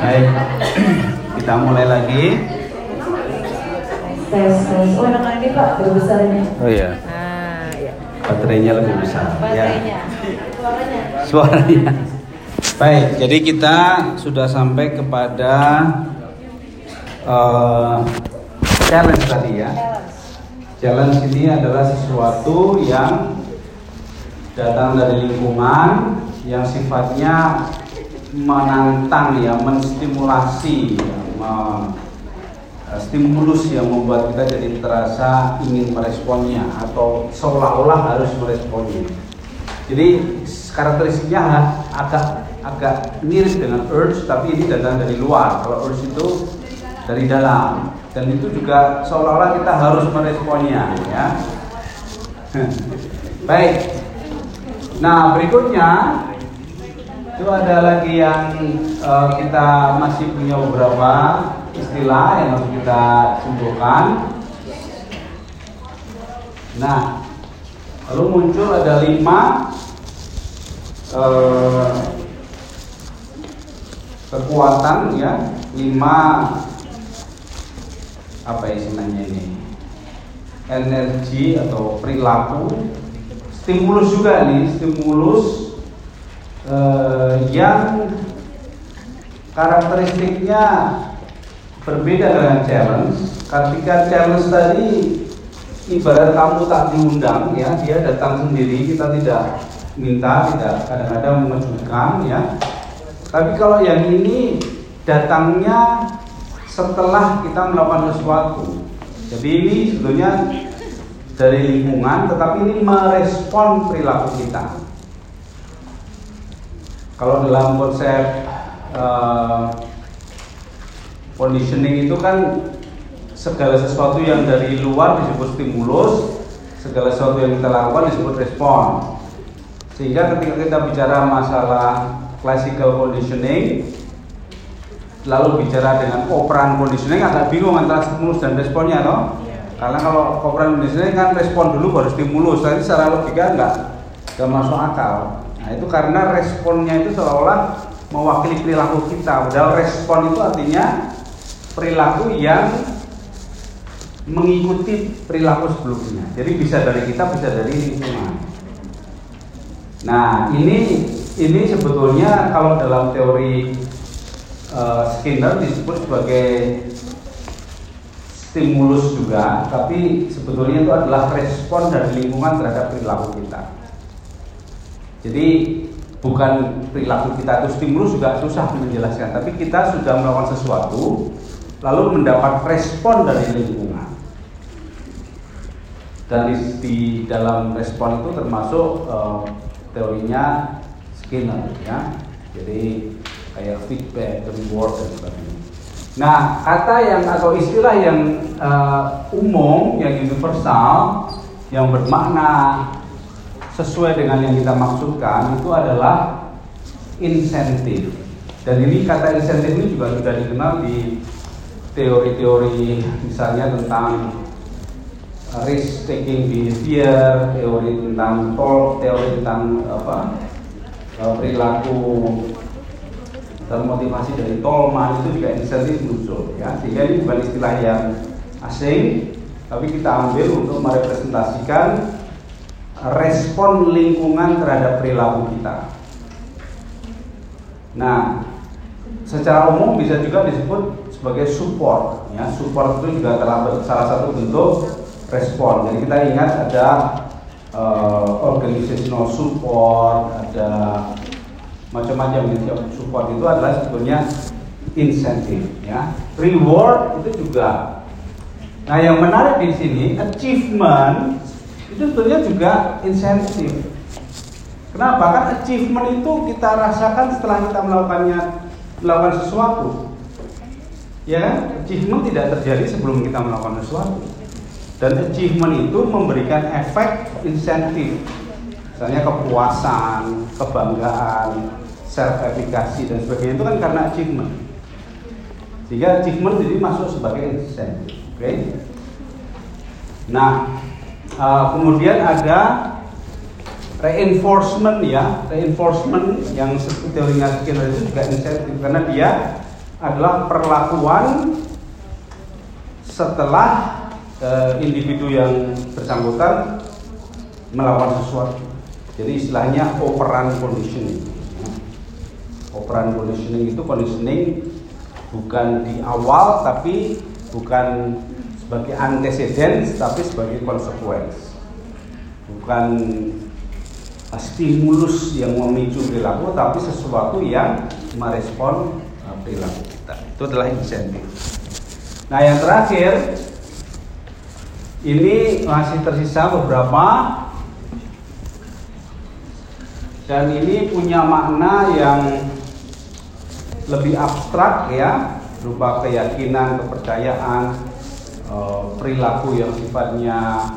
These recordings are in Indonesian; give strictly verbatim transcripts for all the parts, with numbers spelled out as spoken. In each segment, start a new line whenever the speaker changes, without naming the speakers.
Baik, kita mulai lagi.
Tes, tes. Oh, enak ini Pak, lebih besar ini.
Oh iya.
Ah, iya.
Baterainya lebih besar.
Baterainya.
Ya.
Suaranya.
Suaranya. Baik, jadi kita sudah sampai kepada uh, challenge tadi ya. Challenge ini adalah sesuatu yang datang dari lingkungan yang sifatnya menantang ya, menstimulasi, ya, me- stimulus yang membuat kita jadi terasa ingin meresponnya atau seolah-olah harus meresponnya. Jadi karakteristiknya agak agak mirip dengan urge, tapi ini datang dari luar. Kalau urge itu dari dalam, dan itu juga seolah-olah kita harus meresponnya ya. Baik. Nah, berikutnya itu ada lagi yang uh, kita masih punya beberapa istilah yang harus kita simpulkan. Nah, lalu muncul ada lima uh, kekuatan ya, lima apa istilahnya ini, energi atau perilaku, stimulus juga nih, stimulus Uh, yang karakteristiknya berbeda dengan challenge. Ketika challenge tadi ibarat kamu tak diundang ya, dia datang sendiri, kita tidak minta, tidak kadang-kadang mengejutkan ya. Tapi kalau yang ini datangnya setelah kita melakukan sesuatu. Jadi ini sebetulnya dari lingkungan, tetapi ini merespon perilaku kita. Kalau dalam konsep uh, conditioning itu kan segala sesuatu yang dari luar disebut stimulus, segala sesuatu yang kita lakukan disebut respon. Sehingga ketika kita bicara masalah classical conditioning, lalu bicara dengan operant conditioning, agak bingung antara stimulus dan responnya, toh? Karena kalau operant conditioning kan respon dulu baru stimulus, tapi secara logika enggak, enggak masuk akal. Nah, itu karena responnya itu seolah-olah mewakili perilaku kita. Padahal respon itu artinya perilaku yang mengikuti perilaku sebelumnya. Jadi bisa dari kita, bisa dari lingkungan. Nah, ini ini sebetulnya kalau dalam teori uh, Skinner disebut sebagai stimulus juga, tapi sebetulnya itu adalah respon dari lingkungan terhadap perilaku kita. Jadi bukan perilaku kita itu stimulus juga susah menjelaskan, tapi kita sudah melakukan sesuatu lalu mendapat respon dari lingkungan. Dan di, di dalam respon itu termasuk uh, teorinya Skinner ya. Jadi kayak feedback, reward dan sebagainya. Nah, kata yang atau istilah yang uh, umum, yang universal, yang bermakna sesuai dengan yang kita maksudkan itu adalah insentif. Dan ini kata insentif ini juga sudah dikenal di teori-teori misalnya tentang risk taking behavior, teori tentang tol, teori tentang apa perilaku termotivasi dari Tolman, itu juga insentif muncul ya. Sehingga ini bukan istilah yang asing, tapi kita ambil untuk merepresentasikan respon lingkungan terhadap perilaku kita. Nah, secara umum bisa juga disebut sebagai support. Ya, support itu juga telah salah satu bentuk respon. Jadi kita ingat ada uh, organizational support, ada macam-macam jenis support, itu adalah sebetulnya insentif. Ya, reward itu juga. Nah, yang menarik di sini achievement itu sebetulnya juga insentif. Kenapa? Kan achievement itu kita rasakan setelah kita melakukannya, melakukan sesuatu. Ya kan? Achievement tidak terjadi sebelum kita melakukan sesuatu. Dan achievement itu memberikan efek insentif. Misalnya kepuasan, kebanggaan, self-efficacy dan sebagainya, itu kan karena achievement. Sehingga achievement jadi masuk sebagai insentif. Oke? Okay? Nah, Uh, kemudian ada reinforcement ya, reinforcement yang seperti teorinya Skinner itu juga insentif karena dia adalah perlakuan setelah eh, individu yang bersangkutan melakukan sesuatu. Jadi istilahnya operant conditioning. Operant conditioning itu conditioning bukan di awal, tapi bukan sebagai antecedent, tapi sebagai konsekuensi. Bukan stimulus yang memicu perilaku, tapi sesuatu yang merespon perilaku kita. Itu adalah insentif. Nah, yang terakhir ini masih tersisa beberapa, dan ini punya makna yang lebih abstrak ya, berupa keyakinan, kepercayaan, perilaku yang sifatnya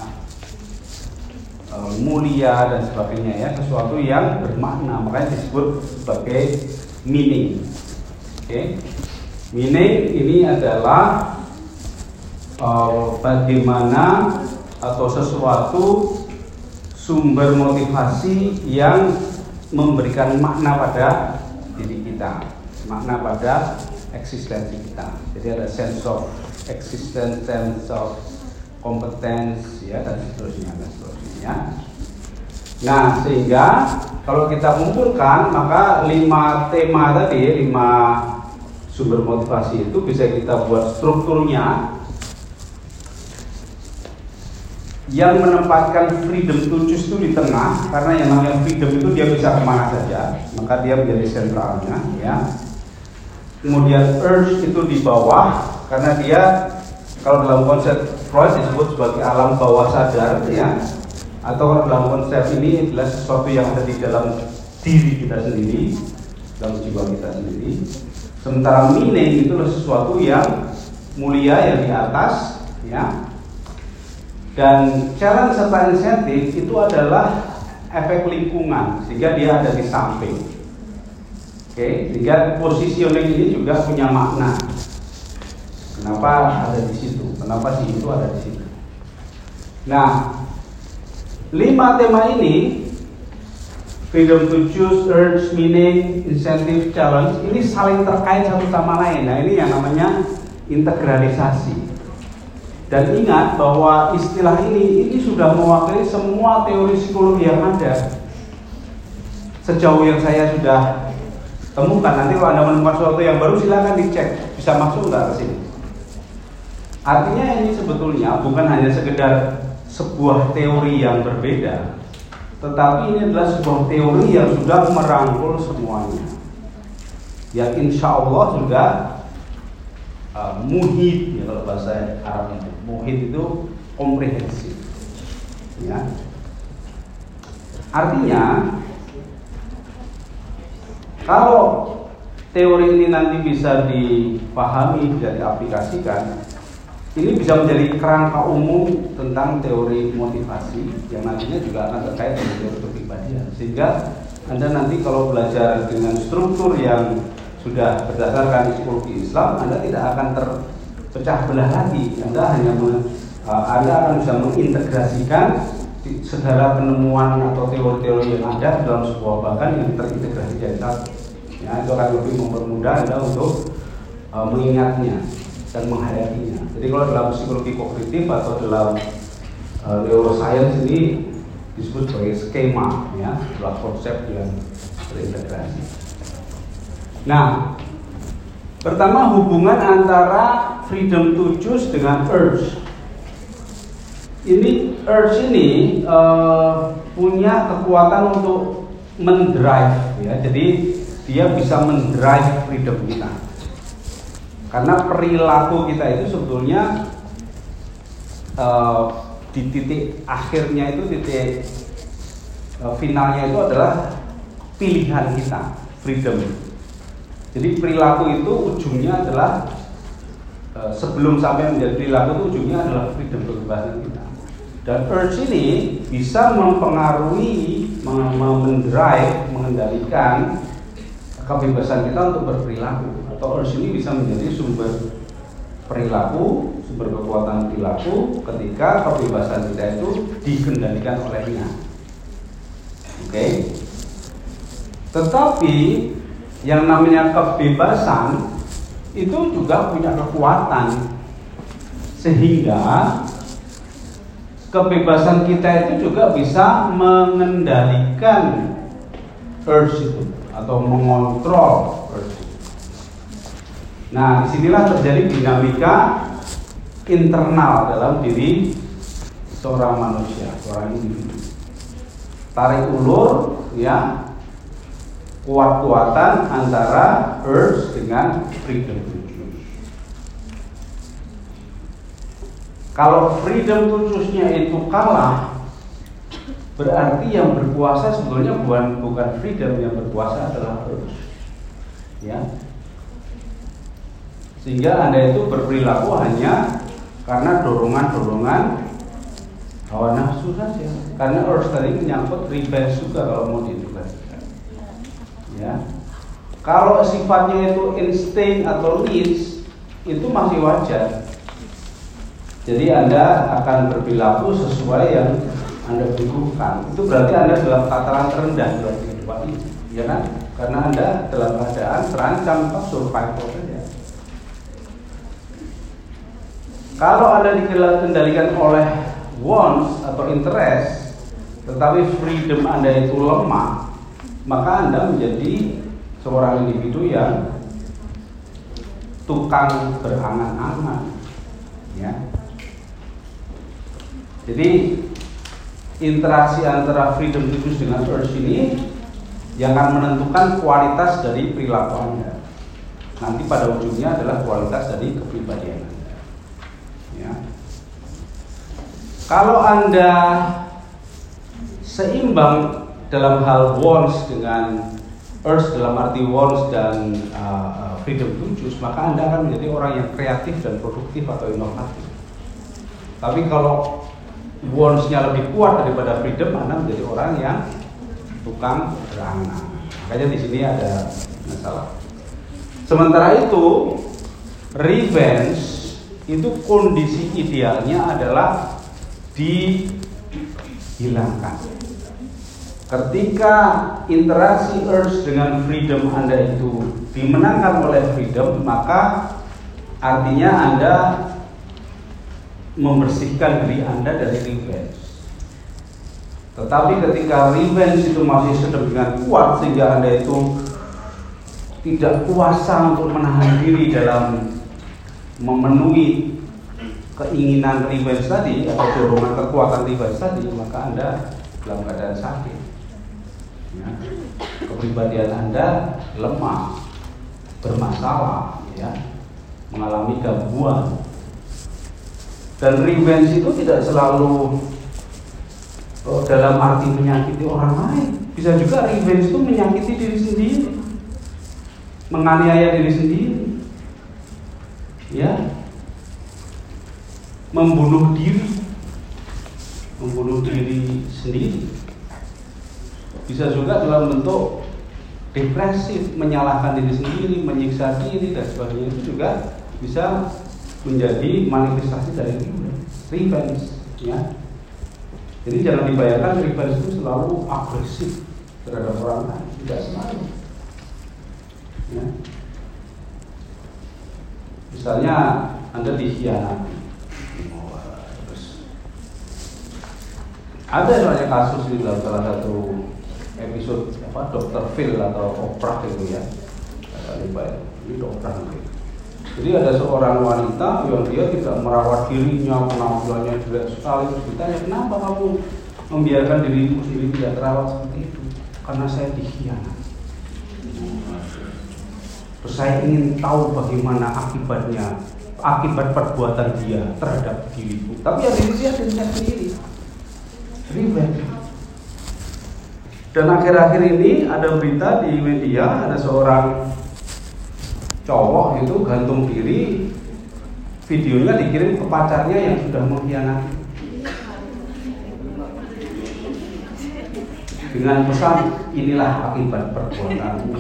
mulia dan sebagainya ya, sesuatu yang bermakna, makanya disebut sebagai meaning. Oke, okay. Meaning ini adalah uh, bagaimana atau sesuatu sumber motivasi yang memberikan makna pada diri kita, makna pada eksistensi kita. Jadi ada sense of existence, sense of competence ya, dan seterusnya dan seterusnya. Nah, sehingga kalau kita kumpulkan, maka lima tema tadi, lima sumber motivasi itu bisa kita buat strukturnya yang menempatkan freedom to choose itu di tengah, karena yang namanya freedom itu dia bisa kemana saja, maka dia menjadi sentralnya ya. Kemudian urge itu di bawah, karena dia kalau dalam konsep Freud disebut sebagai alam bawah sadar ya, atau kalau dalam konsep ini adalah sesuatu yang ada di dalam diri kita sendiri, dalam jiwa kita sendiri. Sementara meaning itu adalah sesuatu yang mulia, yang di atas ya. Dan challenge serta insentif itu adalah efek lingkungan, sehingga dia ada di samping. Oke, sehingga positioning ini juga punya makna. Kenapa ada di situ? Kenapa sih itu ada di situ? Nah, lima tema ini, freedom to choose, urge, meaning, incentive, challenge, ini saling terkait satu sama lain. Nah, ini yang namanya integralisasi. Dan ingat bahwa istilah ini ini sudah mewakili semua teori psikologi yang ada. Sejauh yang saya sudah temukan, nanti kalau Anda menemukan sesuatu yang baru silakan dicek, bisa masuk nggak ke sini. Artinya ini sebetulnya bukan hanya sekedar sebuah teori yang berbeda, tetapi ini adalah sebuah teori yang sudah merangkul semuanya, yang insya Allah sudah uh, muhit ya, kalau bahasa Arab itu muhit itu komprehensif ya. Artinya kalau teori ini nanti bisa dipahami, bisa diaplikasikan, ini bisa menjadi kerangka umum tentang teori motivasi yang nantinya juga akan terkait dengan teori kepribadian. Sehingga Anda nanti kalau belajar dengan struktur yang sudah berdasarkan psikologi Islam, Anda tidak akan terpecah belah lagi. Anda hanya men, Anda akan bisa mengintegrasikan segala penemuan atau teori-teori yang ada dalam sebuah bagan yang terintegrasi jadi satu. Ya, itu akan lebih mempermudah Anda untuk uh, mengingatnya dan menghayatinya. Jadi kalau dalam psikologi kognitif atau dalam uh, neuroscience ini disebut sebagai skema ya, adalah konsep yang terintegrasi. Nah, pertama hubungan antara freedom to choose dengan urge. Ini urge ini uh, punya kekuatan untuk mendrive ya. Jadi dia bisa mendrive freedom kita. Karena perilaku kita itu sebetulnya uh, di titik akhirnya itu titik uh, finalnya itu adalah pilihan kita, freedom. Jadi perilaku itu ujungnya adalah uh, sebelum sampai menjadi perilaku itu ujungnya adalah freedom, kebebasan kita. Dan urge ini bisa mempengaruhi, mendrive, mengendalikan kebebasan kita untuk berperilaku. Atau urge ini bisa menjadi sumber perilaku, sumber kekuatan perilaku ketika kebebasan kita itu dikendalikan olehnya. Oke. Okay? Tetapi yang namanya kebebasan itu juga punya kekuatan, sehingga kebebasan kita itu juga bisa mengendalikan urge itu atau mengontrol urge. Nah, disinilah terjadi dinamika internal dalam diri seorang manusia, seorang individu. Tarik ulur, ya, kuat-kuatan antara urge dengan freedom to choose. Kalau freedom to choose-nya itu kalah, berarti yang berkuasa sebetulnya bukan bukan freedom, yang berkuasa adalah urge. Ya. Sehingga Anda itu berperilaku hanya karena dorongan-dorongan hawa nafsu saja. Karena urge tadi menyangkut revenge juga kalau mau diintegrasikan. Ya. Kalau sifatnya itu insting atau needs, itu masih wajar. Jadi Anda akan berperilaku sesuai yang Anda butuhkan. Itu berarti Anda dalam tataran terendah dalam kehidupan ini, ya kan? Karena Anda dalam keadaan terancam atau survival saja. Kalau Anda dikendalikan oleh wants atau interest, tetapi freedom Anda itu lemah, maka Anda menjadi seorang individu yang tukang berangan-angan, ya. Jadi interaksi antara freedom to choose dengan urge ini yang akan menentukan kualitas dari perilaku Anda. Nanti pada ujungnya adalah kualitas dari kepribadian Anda. Ya. Kalau Anda seimbang dalam hal wants dengan urge, dalam arti wants dan uh, freedom to choose, maka Anda akan menjadi orang yang kreatif dan produktif atau inovatif. Tapi kalau wants-nya lebih kuat daripada freedom, Anda menjadi orang yang tukang berangan. Makanya di sini ada masalah. Sementara itu, revenge itu kondisi idealnya adalah dihilangkan. Ketika interaksi urge dengan freedom Anda itu dimenangkan oleh freedom, maka artinya Anda membersihkan diri Anda dari revenge. Tetapi ketika revenge itu masih sedemikian kuat sehingga Anda itu tidak kuasa untuk menahan diri dalam memenuhi keinginan revenge tadi atau dorongan kekuatan revenge tadi, maka Anda dalam keadaan sakit. Ya. Kepribadian Anda lemah, bermasalah, ya, mengalami gangguan. Dan revenge itu tidak selalu oh, dalam arti menyakiti orang lain. Bisa juga revenge itu menyakiti diri sendiri, menganiaya diri sendiri, ya, membunuh diri, membunuh diri sendiri. Bisa juga dalam bentuk depresif, menyalahkan diri sendiri, menyiksa diri dan sebagainya. Itu juga bisa menjadi manifestasi dari revenge, ya. Jadi jangan dibayangkan revenge itu selalu agresif terhadap orang lain, tidak selalu. Ya. Misalnya Anda dikhianati, ada soalnya kasus di dalam salah satu episode apa dokter Phil atau Oprah itu, ya. Ini dokter Phil. Jadi ada seorang wanita yang dia tidak merawat dirinya, penampilannya jelek sekali. Terus ditanya, kenapa kamu membiarkan dirimu sendiri tidak terawat seperti itu? Karena saya dikhianati. Terus saya ingin tahu bagaimana akibatnya, akibat perbuatan dia terhadap diriku. Tapi yang diri dia dirinya sendiri. Ribet. Dan akhir-akhir ini ada berita di media, ada seorang cowok itu gantung diri, videonya dikirim ke pacarnya yang sudah mengkhianati dengan pesan, inilah akibat perbuatanmu.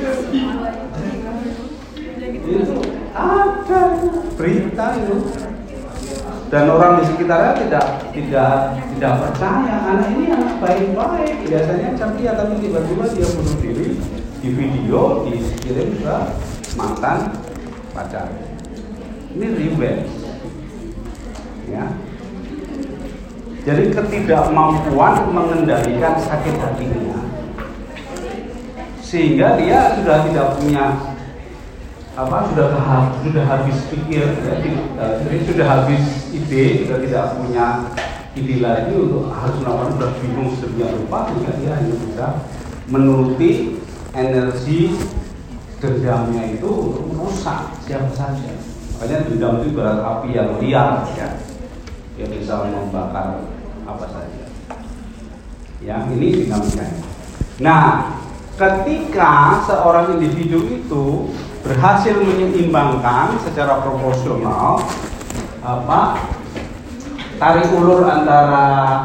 Itu ada berita itu, dan orang di sekitarnya tidak tidak tidak percaya, anak ini anak baik-baik, biasanya ceria, tapi tiba-tiba dia bunuh diri, di video dikirim ke mantan pacar. Ini revenge, ya. Jadi ketidakmampuan mengendalikan sakit hatinya, sehingga dia sudah tidak punya apa sudah sudah habis pikir, ya, jadi sudah habis ide, sudah tidak punya ide lagi untuk harus melakukan, sudah bingung sedemikian rupa, sehingga dia hanya bisa menuruti energi dendamnya itu untuk merusak siapa saja. Makanya dendam itu ibarat api yang liar, ya, yang bisa membakar apa saja. Ya, ini dinamikanya. Nah, ketika seorang individu itu berhasil menyeimbangkan secara proporsional apa tarik ulur antara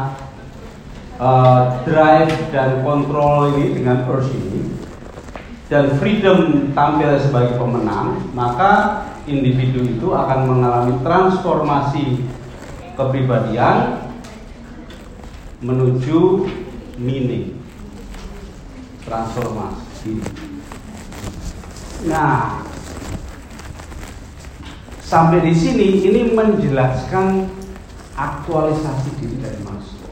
uh, drive dan kontrol ini dengan urge ini, dan freedom tampil sebagai pemenang, maka individu itu akan mengalami transformasi kepribadian menuju meaning, transformasi. Nah, sampai di sini ini menjelaskan aktualisasi diri dari Maslow.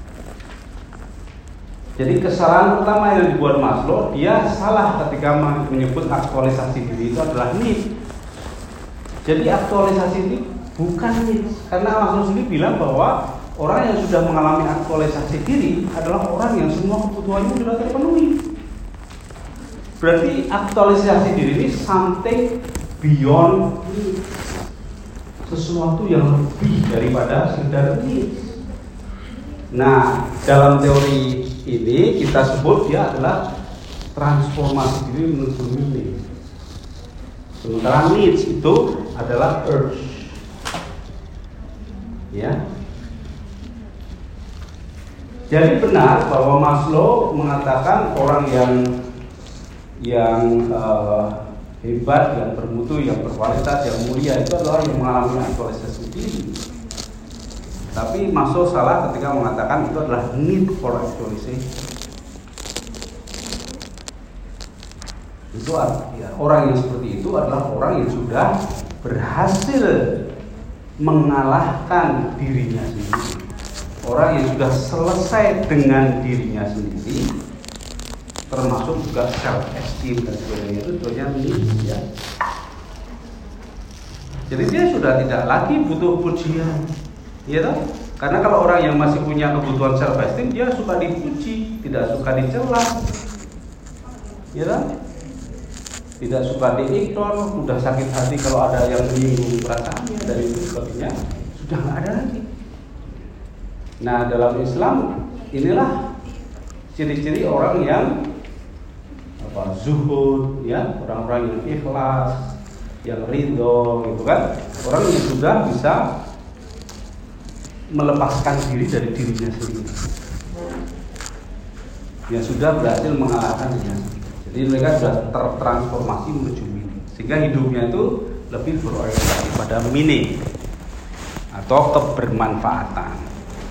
Jadi kesalahan utama yang dibuat Maslow, dia salah ketika menyebut aktualisasi diri itu adalah need. Jadi aktualisasi ini bukan need, karena Maslow sendiri bilang bahwa orang yang sudah mengalami aktualisasi diri adalah orang yang semua kebutuhannya sudah terpenuhi. Berarti aktualisasi diri ini something beyond need, sesuatu yang lebih daripada sekedar needs. Nah, dalam teori ini kita sebut dia adalah transformasi diri menuju meaning. Sementara needs itu adalah urge, ya. Jadi benar bahwa Maslow mengatakan orang yang yang uh, hebat, yang bermutu, yang berkualitas, yang mulia itu adalah yang mengalami aktualisasi diri. Tapi Maslow salah ketika mengatakan itu adalah need for actualization. Itu artinya orang yang seperti itu adalah orang yang sudah berhasil mengalahkan dirinya sendiri. Orang yang sudah selesai dengan dirinya sendiri, termasuk juga self esteem dan sebagainya, itu sebetulnya needs, ya. Jadi dia sudah tidak lagi butuh pujian, ya toh? Karena kalau orang yang masih punya kebutuhan self esteem, dia suka dipuji, tidak suka dicela, ya toh? Tidak suka diignore, mudah sakit hati kalau ada yang menyinggung perasaannya, dan itu sebagainya sudah nggak ada lagi. Nah, dalam Islam inilah ciri-ciri orang yang apa, zuhud, ya, orang-orang yang ikhlas, yang ridho, gitu kan, orang yang sudah bisa melepaskan diri dari dirinya sendiri, yang sudah berhasil mengalahkan dirinya sendiri. Jadi mereka sudah tertransformasi menuju meaning, sehingga hidupnya itu lebih berorientasi pada meaning atau kebermanfaatan.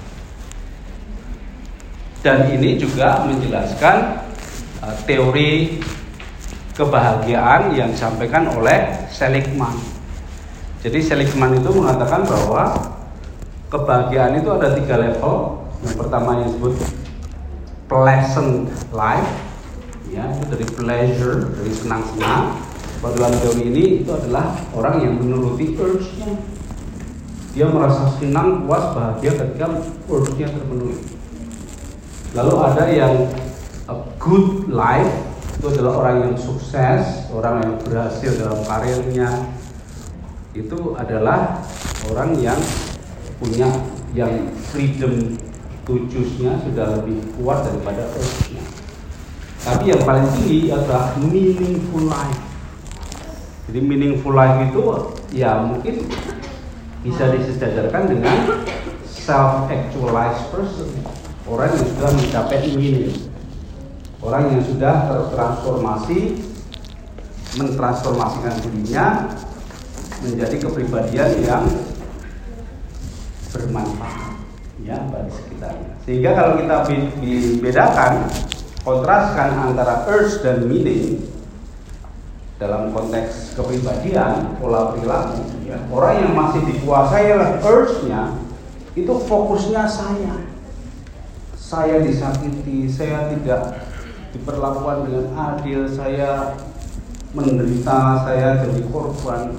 Dan ini juga menjelaskan uh, teori kebahagiaan yang disampaikan oleh Seligman. Jadi Seligman itu mengatakan bahwa kebahagiaan itu ada tiga level. Yang pertama yang disebut pleasant life, ya, itu dari pleasure, dari senang-senang. Pada dalam teori ini itu adalah orang yang menuruti urge-nya. Dia merasa senang, puas, bahagia ketika urge-nya terpenuhi. Lalu ada yang a good life, itu adalah orang yang sukses, orang yang berhasil dalam karirnya. Itu adalah orang yang punya yang freedom to choose-nya sudah lebih kuat daripada urge-nya. Tapi yang paling tinggi adalah meaningful life. Jadi meaningful life itu ya mungkin bisa disejajarkan dengan self-actualized person. Orang yang sudah mencapai meaning, orang yang sudah tertransformasi, mentransformasikan dirinya menjadi kepribadian yang bermanfaat, ya, bagi sekitarnya. Sehingga kalau kita dibedakan, kontraskan antara urge dan meaning, dalam konteks kepribadian, pola perilaku, ya, orang yang masih dikuasai oleh urge-nya itu fokusnya saya, saya disakiti, saya tidak diperlakukan dengan adil, saya menderita, saya jadi korban,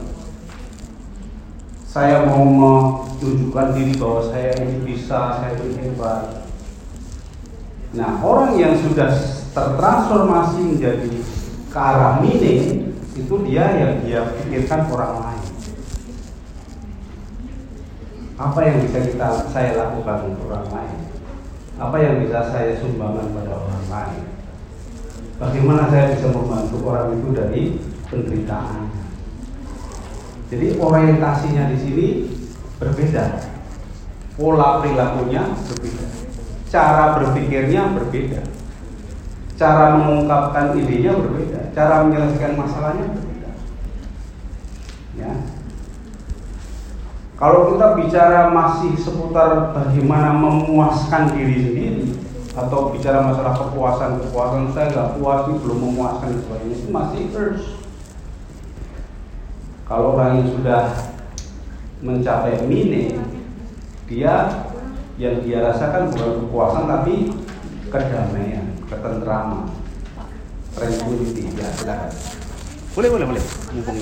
saya mau menunjukkan diri bahwa saya ini bisa, saya ini hebat. Nah, orang yang sudah tertransformasi menjadi ke arah meaning, itu dia yang dia pikirkan orang lain. Apa yang bisa kita saya lakukan untuk orang lain? Apa yang bisa saya sumbangkan pada orang lain? Bagaimana saya bisa membantu orang itu dari penderitaan? Jadi orientasinya di sini berbeda, pola perilakunya berbeda, cara berpikirnya berbeda, cara mengungkapkan idenya berbeda, cara menyelesaikan masalahnya berbeda. Ya. Kalau kita bicara masih seputar bagaimana memuaskan diri sendiri, atau bicara masalah kepuasan, kepuasan saya nggak puas, ini belum memuaskan dan sebagainya, itu masih urge. Kalau orang yang sudah mencapai meaning, dia yang dia rasakan bukan kepuasan tapi kedamaian, ketentraman, tranquility. Ya, silakan. Boleh, boleh, boleh. Mumpung.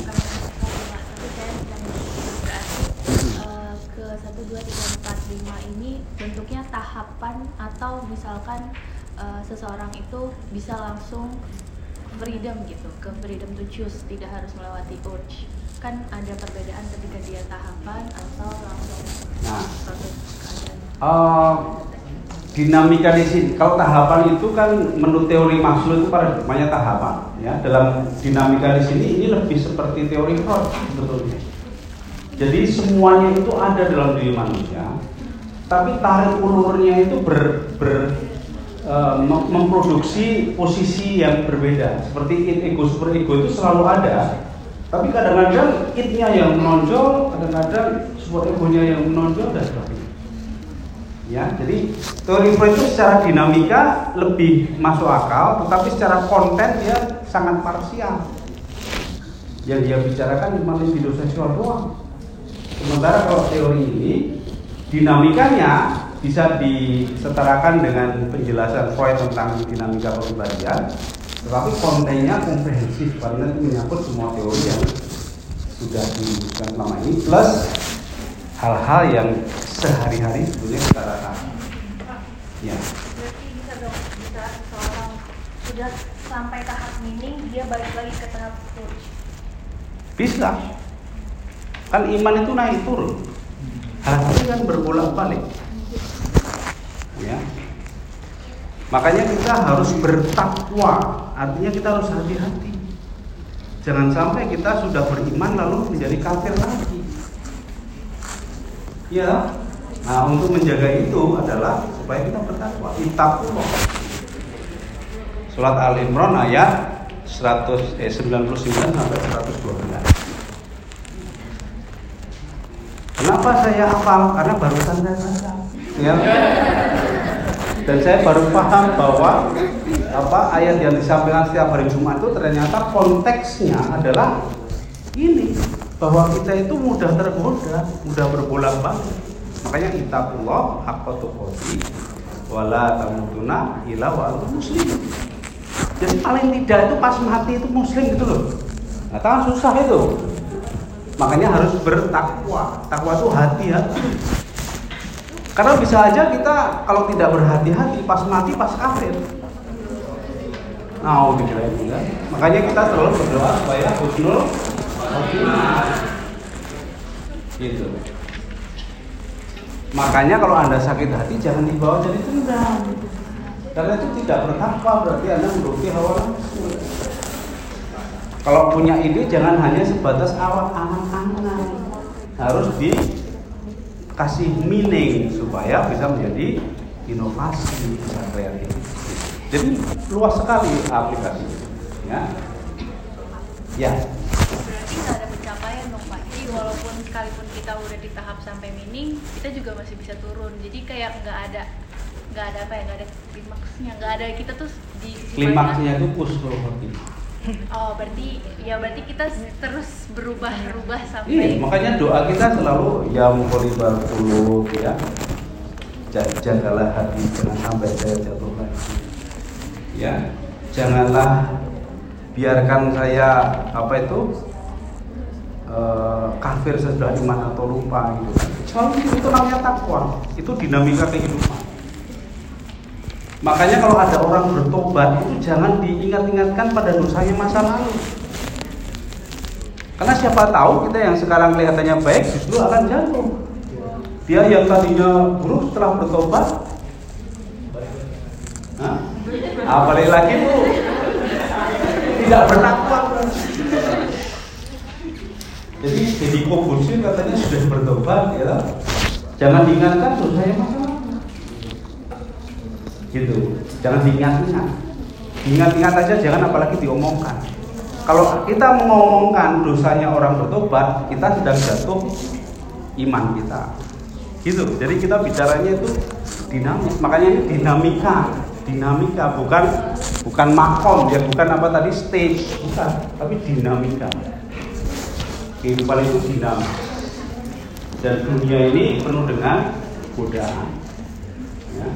Ke satu, dua, tiga, empat, lima ini bentuknya tahapan atau misalkan uh, seseorang itu bisa langsung freedom gitu, ke freedom to choose, tidak harus melewati urge. Kan ada perbedaan ketika dia tahapan atau langsung
nah,
proses keadaan.
Uh, dinamika di sini, kalau tahapan itu kan menurut teori Maslow itu paradigmanya tahapan, ya. Dalam dinamika di sini ini lebih seperti teori Freud sebetulnya. Jadi semuanya itu ada dalam diri manusia, tapi tarik ulurnya itu ber, ber uh, memproduksi posisi yang berbeda. Seperti id, ego, super ego itu selalu ada. Tapi kadang-kadang id-nya yang menonjol, kadang-kadang super egonya yang menonjol dan sebagainya. Ya, jadi teori Freud itu secara dinamika lebih masuk akal, tetapi secara konten dia sangat parsial. Yang dia bicarakan cuma libido seksual doang. Sementara kalau teori ini dinamikanya bisa disetarakan dengan penjelasan Freud tentang dinamika kepribadian, tetapi kontennya komprehensif karena itu menyangkut semua teori yang sudah disebutkan selama ini plus hal-hal yang sehari-hari sebetulnya kita rasakan. Ya.
Berarti bisa dong, bisa seorang sudah sampai tahap meaning dia balik lagi ke tahap urge.
Bisa. Kan iman itu naik turun. Hati kan berbolak-balik. Ya. Makanya kita harus bertakwa. Artinya kita harus hati-hati. Jangan sampai kita sudah beriman lalu menjadi kafir lagi. Ya. Nah, untuk menjaga itu adalah supaya kita bertakwa. Ittaqullah. Surat Al-Imran ayat seratus, eh, sembilan puluh sembilan sampai seratus dua belas. Kenapa saya hafal? Karena barusan saya baca. Ya. Dan saya baru paham bahwa apa ayat yang disampaikan setiap hari Jumat itu ternyata konteksnya adalah ini, bahwa kita itu mudah tergoda, mudah berbolak-balik. Makanya ittaqullah haqqa tuqatih wala tamutunna illa wa antum muslimun. Jadi paling tidak itu pas mati itu muslim gitu loh. Nah, kan susah itu. Makanya harus bertakwa. Takwa itu hati-hati. Karena bisa aja kita kalau tidak berhati-hati pas mati pas kafir. Nah, dikirain enggak. Makanya kita selalu berdoa supaya husnul khotimah. Gitu. Makanya kalau Anda sakit hati jangan dibawa jadi dendam. Karena itu tidak bertakwa, berarti Anda menuruti hawa nafsu. Kalau punya ide jangan hanya sebatas awal angan-angan, harus dikasih meaning supaya bisa menjadi inovasi, bisa kreatif. Jadi luas sekali aplikasinya, ya. Ya.
Berarti nggak ada pencapaian dong Pak. Jadi walaupun sekalipun kita udah di tahap sampai meaning, kita juga masih bisa turun. Jadi kayak nggak ada nggak ada apa ya, nggak ada klimaksnya, nggak ada kita tuh di sisi
klimaksnya itu husnul khotimah.
Oh, berarti ya berarti kita terus berubah-ubah
Iya,
sampai
makanya doa kita selalu ya muqallibal qulub ya. Ja- Jagalah hati jangan sampai saya jatuh lagi. Ya, janganlah biarkan saya apa itu eh, kafir sesudah iman atau lupa gitu. Selalu itu namanya takwa, itu dinamika kehidupan. Makanya kalau ada orang bertobat itu jangan diingat-ingatkan pada dosanya masa lalu. Karena siapa tahu kita yang sekarang kelihatannya baik justru akan jatuh. Dia yang tadinya buruk setelah bertobat, nah, apalagi lagi itu tidak bertakwa. Jadi jadi Konfusius katanya sudah bertobat ya, jangan diingatkan dosanya masa lalu. Gitu, jangan diingat-ingat. Ingat-ingat aja, jangan apalagi diomongkan. Kalau kita mengomongkan dosanya orang bertobat, kita sedang jatuh iman kita. Gitu. Jadi kita bicaranya itu dinamis. Makanya ini dinamika, dinamika bukan bukan makom ya, bukan apa tadi stage, bukan, tapi dinamika. Kehidupan itu dinamis. Dan dunia ini penuh dengan godaan. Ya.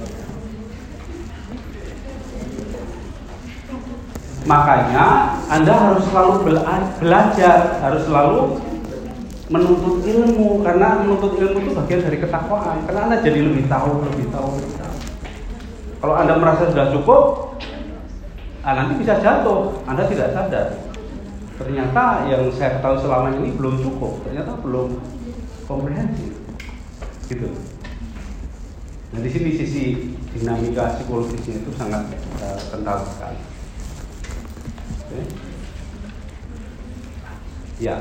Makanya Anda harus selalu belajar, harus selalu menuntut ilmu, karena menuntut ilmu itu bagian dari ketakwaan. Karena Anda jadi lebih tahu, lebih tahu, lebih tahu. Kalau Anda merasa sudah cukup, ah, nanti bisa jatuh. Anda tidak sadar. Ternyata yang saya tahu selama ini belum cukup. Ternyata belum komprehensif. Gitu. Nah di sini sisi dinamika psikologisnya itu sangat uh, kental sekali. Oke. Ya.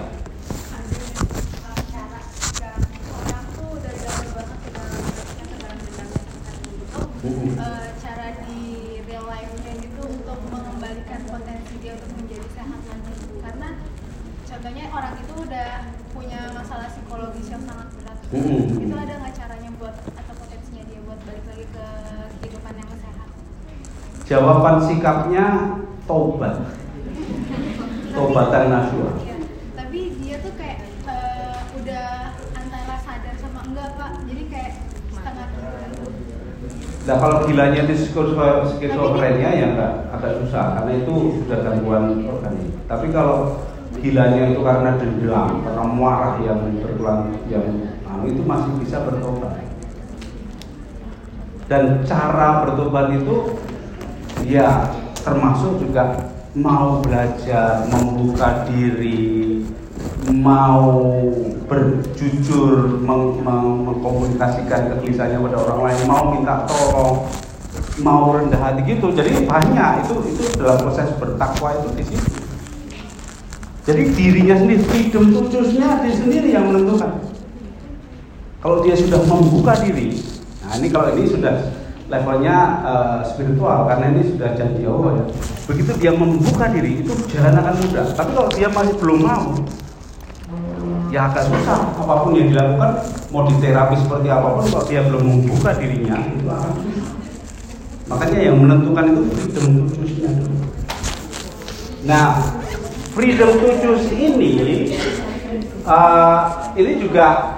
Uh, cara di real life-nya itu untuk mengembalikan potensi dia untuk menjadi sehat lagi. Karena contohnya orang itu udah punya masalah psikologis yang sangat berat.
Hmm.
Itu ada nggak caranya buat atau potensinya dia buat balik lagi ke kehidupan yang sehat?
Jawaban sikapnya taubat. Taubatan nasuha.
Ya, tapi dia tuh kayak uh, udah antara sadar sama enggak Pak. Jadi kayak setengah terbentuk.
Nah kalau gilanya di skizofrenia ya enggak, agak susah karena itu sudah gangguan organik. Tapi kalau gilanya itu karena dendam, karena marah yang berulang, yang anu itu masih bisa bertobat. Dan cara bertobat itu ya termasuk juga mau belajar, membuka diri, mau berjujur, meng- meng- mengkomunikasikan kegelisahannya pada orang lain, mau minta tolong, mau rendah hati gitu. Jadi banyak itu itu dalam proses bertakwa itu di situ. Jadi dirinya sendiri, freedom to choose-nya dia sendiri yang menentukan. Kalau dia sudah membuka diri, nah ini kalau ini sudah levelnya uh, spiritual karena ini sudah janji Allah ya. Begitu dia membuka diri itu jalan akan mudah. Tapi kalau dia masih belum mau, ya agak susah. Apapun yang dilakukan, mau diterapi seperti apapun, kalau dia belum membuka dirinya itu akan susah. Makanya yang menentukan itu freedom to choose-nya dulu. Nah, freedom to choose ini, uh, ini juga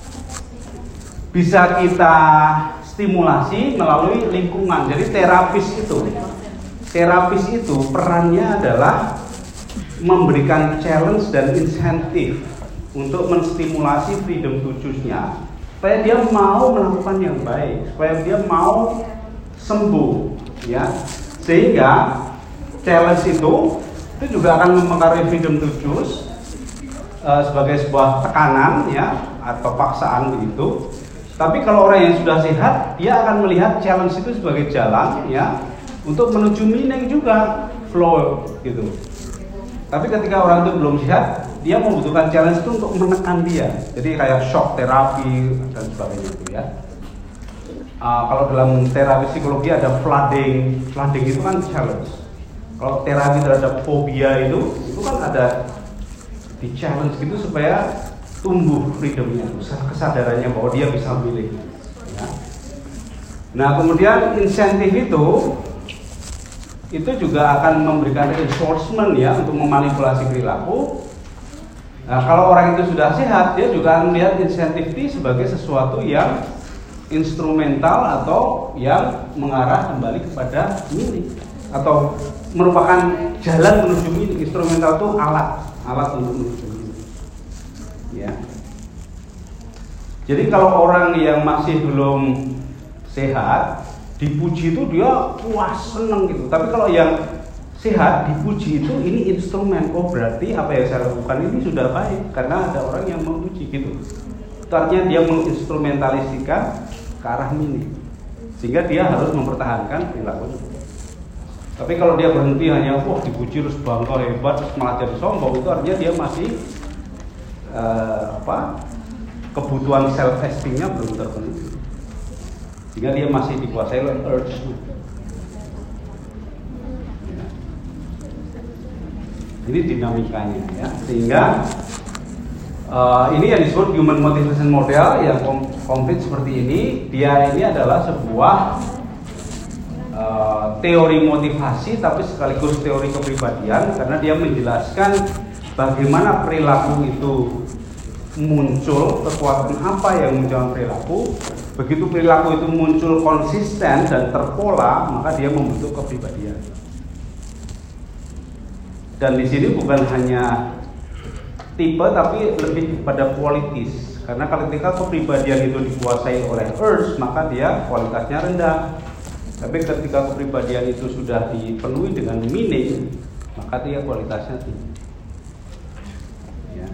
bisa kita stimulasi melalui lingkungan. Jadi terapis itu, terapis itu perannya adalah memberikan challenge dan insentif untuk menstimulasi freedom to choose-nya, supaya dia mau melakukan yang baik, supaya dia mau sembuh, ya. Sehingga challenge itu itu juga akan mempengaruhi freedom to choose uh, sebagai sebuah tekanan, ya, atau paksaan begitu. Tapi kalau orang yang sudah sehat, dia akan melihat challenge itu sebagai jalan, ya, untuk menuju meaning juga, flow gitu. Tapi ketika orang itu belum sehat, dia membutuhkan challenge itu untuk menekan dia. Jadi kayak shock terapi dan sebagainya itu, ya. Uh, kalau dalam terapi psikologi ada flooding, flooding itu kan challenge. Kalau terapi terhadap fobia itu, itu kan ada di challenge gitu supaya tumbuh freedomnya, kesadarannya bahwa dia bisa milih. Ya. Nah kemudian insentif itu itu juga akan memberikan reinforcement ya untuk memanipulasi perilaku. Nah, kalau orang itu sudah sehat, dia juga akan melihat insentif T sebagai sesuatu yang instrumental atau yang mengarah kembali kepada meaning atau merupakan jalan menuju meaning. Instrumental itu alat, alat untuk menuju meaning. Ya. Jadi kalau orang yang masih belum sehat, dipuji itu dia puas, seneng gitu. Tapi kalau yang sehat dipuji itu ini instrumen. Oh berarti apa yang saya lakukan ini sudah baik karena ada orang yang memuji gitu. Artinya dia menginstrumentalisasikan ke arah meaning, sehingga dia harus mempertahankan perilaku. Tapi kalau dia berhenti hanya wah dipuji terus bangga hebat terus malah jadi sombong, itu artinya dia masih uh, apa kebutuhan self esteemnya belum terpenuhi, sehingga dia masih dikuasai oleh urge. Ini dinamikanya ya, sehingga uh, ini yang disebut human motivation model yang kom- komplit seperti ini. Dia ini adalah sebuah uh, teori motivasi tapi sekaligus teori kepribadian, karena dia menjelaskan bagaimana perilaku itu muncul, kekuatan apa yang muncul perilaku. Begitu perilaku itu muncul konsisten dan terpola, maka dia membentuk kepribadian. Dan di sini bukan hanya tipe tapi lebih kepada kualitas. Karena ketika kepribadian itu dikuasai oleh urge, maka dia kualitasnya rendah. Tapi ketika kepribadian itu sudah dipenuhi dengan meaning, maka dia kualitasnya tinggi. Ya.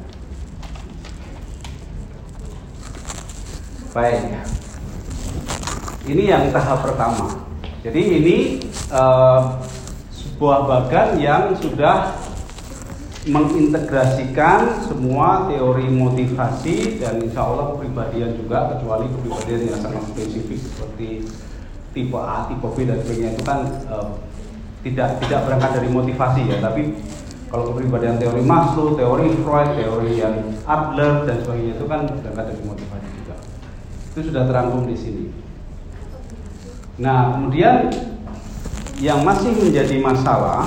Baik. Ini yang tahap pertama. Jadi ini uh, sebuah bagan yang sudah mengintegrasikan semua teori motivasi dan insya Allah kepribadian juga, kecuali kepribadian yang sangat spesifik seperti tipe A, tipe B dan sebagainya itu kan eh, tidak tidak berangkat dari motivasi ya. Tapi kalau kepribadian teori Maslow, teori Freud, teori yang Adler dan sebagainya itu kan berangkat dari motivasi juga. Itu sudah terangkum di sini. Nah kemudian yang masih menjadi masalah,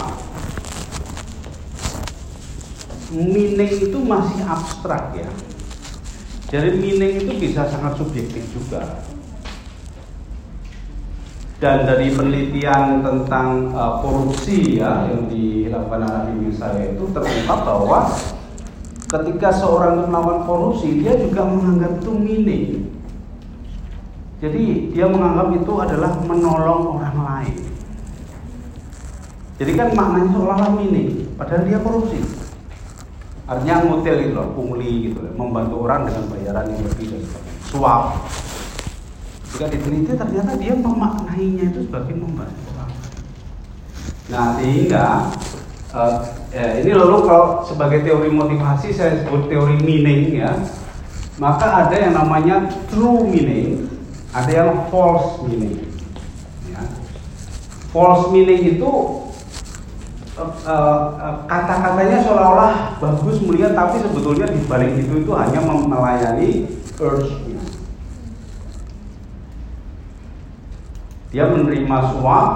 meaning itu masih abstrak ya. Jadi meaning itu bisa sangat subjektif juga. Dan dari penelitian tentang uh, korupsi ya yang dilakukan anak bimbing saya itu terungkap bahwa ketika seorang itu melakukan korupsi, dia juga menganggap itu meaning. Jadi dia menganggap itu adalah menolong orang lain. Jadi kan maknanya seolah-olah meaning, padahal dia korupsi. Artinya ngutil itu loh, pungli gitu loh, membantu orang dengan bayaran yang lebih dari suap. Jika diteliti ternyata dia memaknainya itu sebagai membantu orang. Nah sehingga uh, eh, ini lalu kalau sebagai teori motivasi saya sebut teori meaning ya, maka ada yang namanya true meaning, ada yang false meaning. Ya. False meaning itu Uh, uh, kata-katanya seolah-olah bagus, mulia, tapi sebetulnya di balik itu itu hanya melayani urge-nya. Dia menerima suap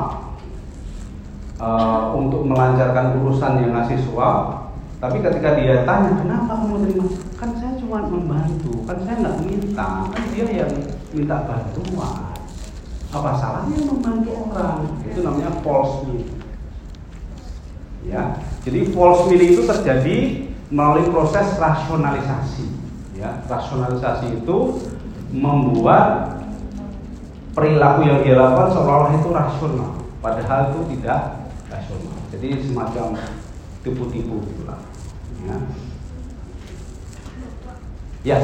uh, untuk melancarkan urusan yang ngasih suap, tapi ketika dia tanya kenapa kamu terima, kan saya cuma membantu, kan saya nggak minta, kan dia yang minta bantuan. Apa salahnya membantu orang? Itu namanya false meaning. Ya, jadi false meaning itu terjadi melalui proses rasionalisasi. Ya, rasionalisasi itu membuat perilaku yang dia lakukan seolah-olah itu rasional, padahal itu tidak rasional. Jadi semacam tipu-tipu gitulah. Ya. Ya.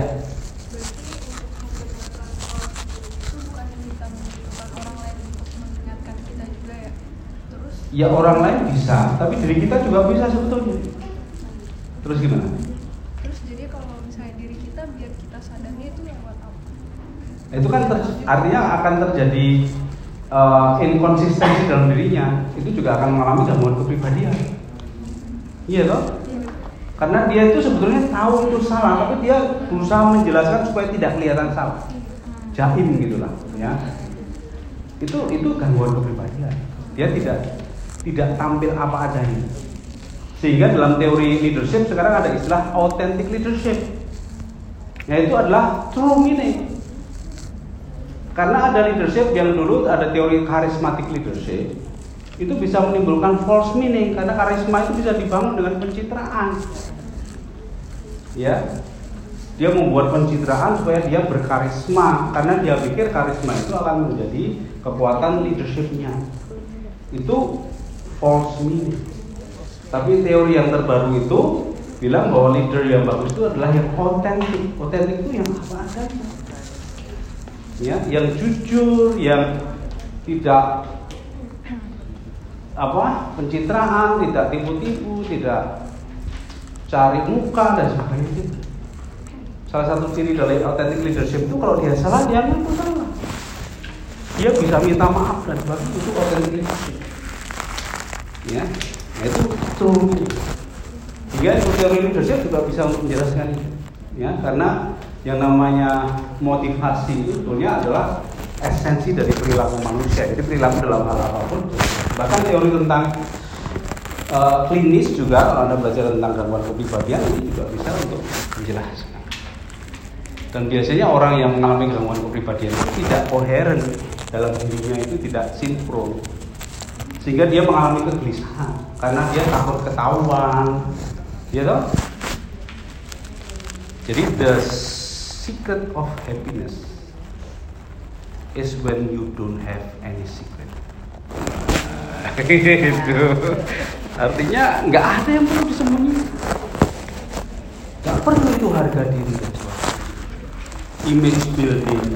Ya orang lain bisa, tapi diri kita juga bisa sebetulnya. Terus gimana?
Terus jadi kalau misalnya diri kita biar kita sadarnya itu lewat apa?
Itu kan ter- artinya akan terjadi uh, inkonsistensi dalam dirinya. Itu juga akan mengalami gangguan kepribadian. Iya toh? Iya. Karena dia itu sebetulnya tahu itu salah, tapi dia berusaha menjelaskan supaya tidak kelihatan salah. Jaim gitulah, ya. Itu itu gangguan kepribadian. Dia tidak tidak tampil apa adanya. Sehingga dalam teori leadership sekarang ada istilah authentic leadership, yaitu adalah true meaning. Karena ada leadership yang dulu ada teori charismatic leadership, itu bisa menimbulkan false meaning karena karisma itu bisa dibangun dengan pencitraan. Ya, dia membuat pencitraan supaya dia berkarisma karena dia pikir karisma itu akan menjadi kekuatan leadershipnya. Itu false meaning. Tapi teori yang terbaru itu bilang bahwa leader yang bagus itu adalah yang otentik. Otentik itu yang apa adanya. Ya, yang jujur, yang tidak apa pencitraan, tidak tipu-tipu, tidak cari muka dan sebagainya. Salah satu ciri dari authentic leadership itu kalau dia salah dia ngaku salah. Dia bisa minta maaf dan sebagainya, itu authentic leadership. Ya, nah itu true. Sehingga teori leadership juga bisa untuk menjelaskan itu. Ya, karena yang namanya motivasi itu sebetulnya adalah esensi dari perilaku manusia. Jadi perilaku dalam hal apapun, bahkan teori tentang uh, klinis juga kalau Anda belajar tentang gangguan kepribadian ini juga bisa untuk menjelaskan. Dan biasanya orang yang mengalami gangguan kepribadian itu tidak koheren dalam dirinya, itu tidak sinkron, sehingga dia mengalami kegelisahan karena dia takut ketahuan, ya toh? Jadi the secret of happiness is when you don't have any secret. Itu artinya nggak ada yang perlu disembunyikan, nggak perlu itu harga diri dan sebagainya. Image building.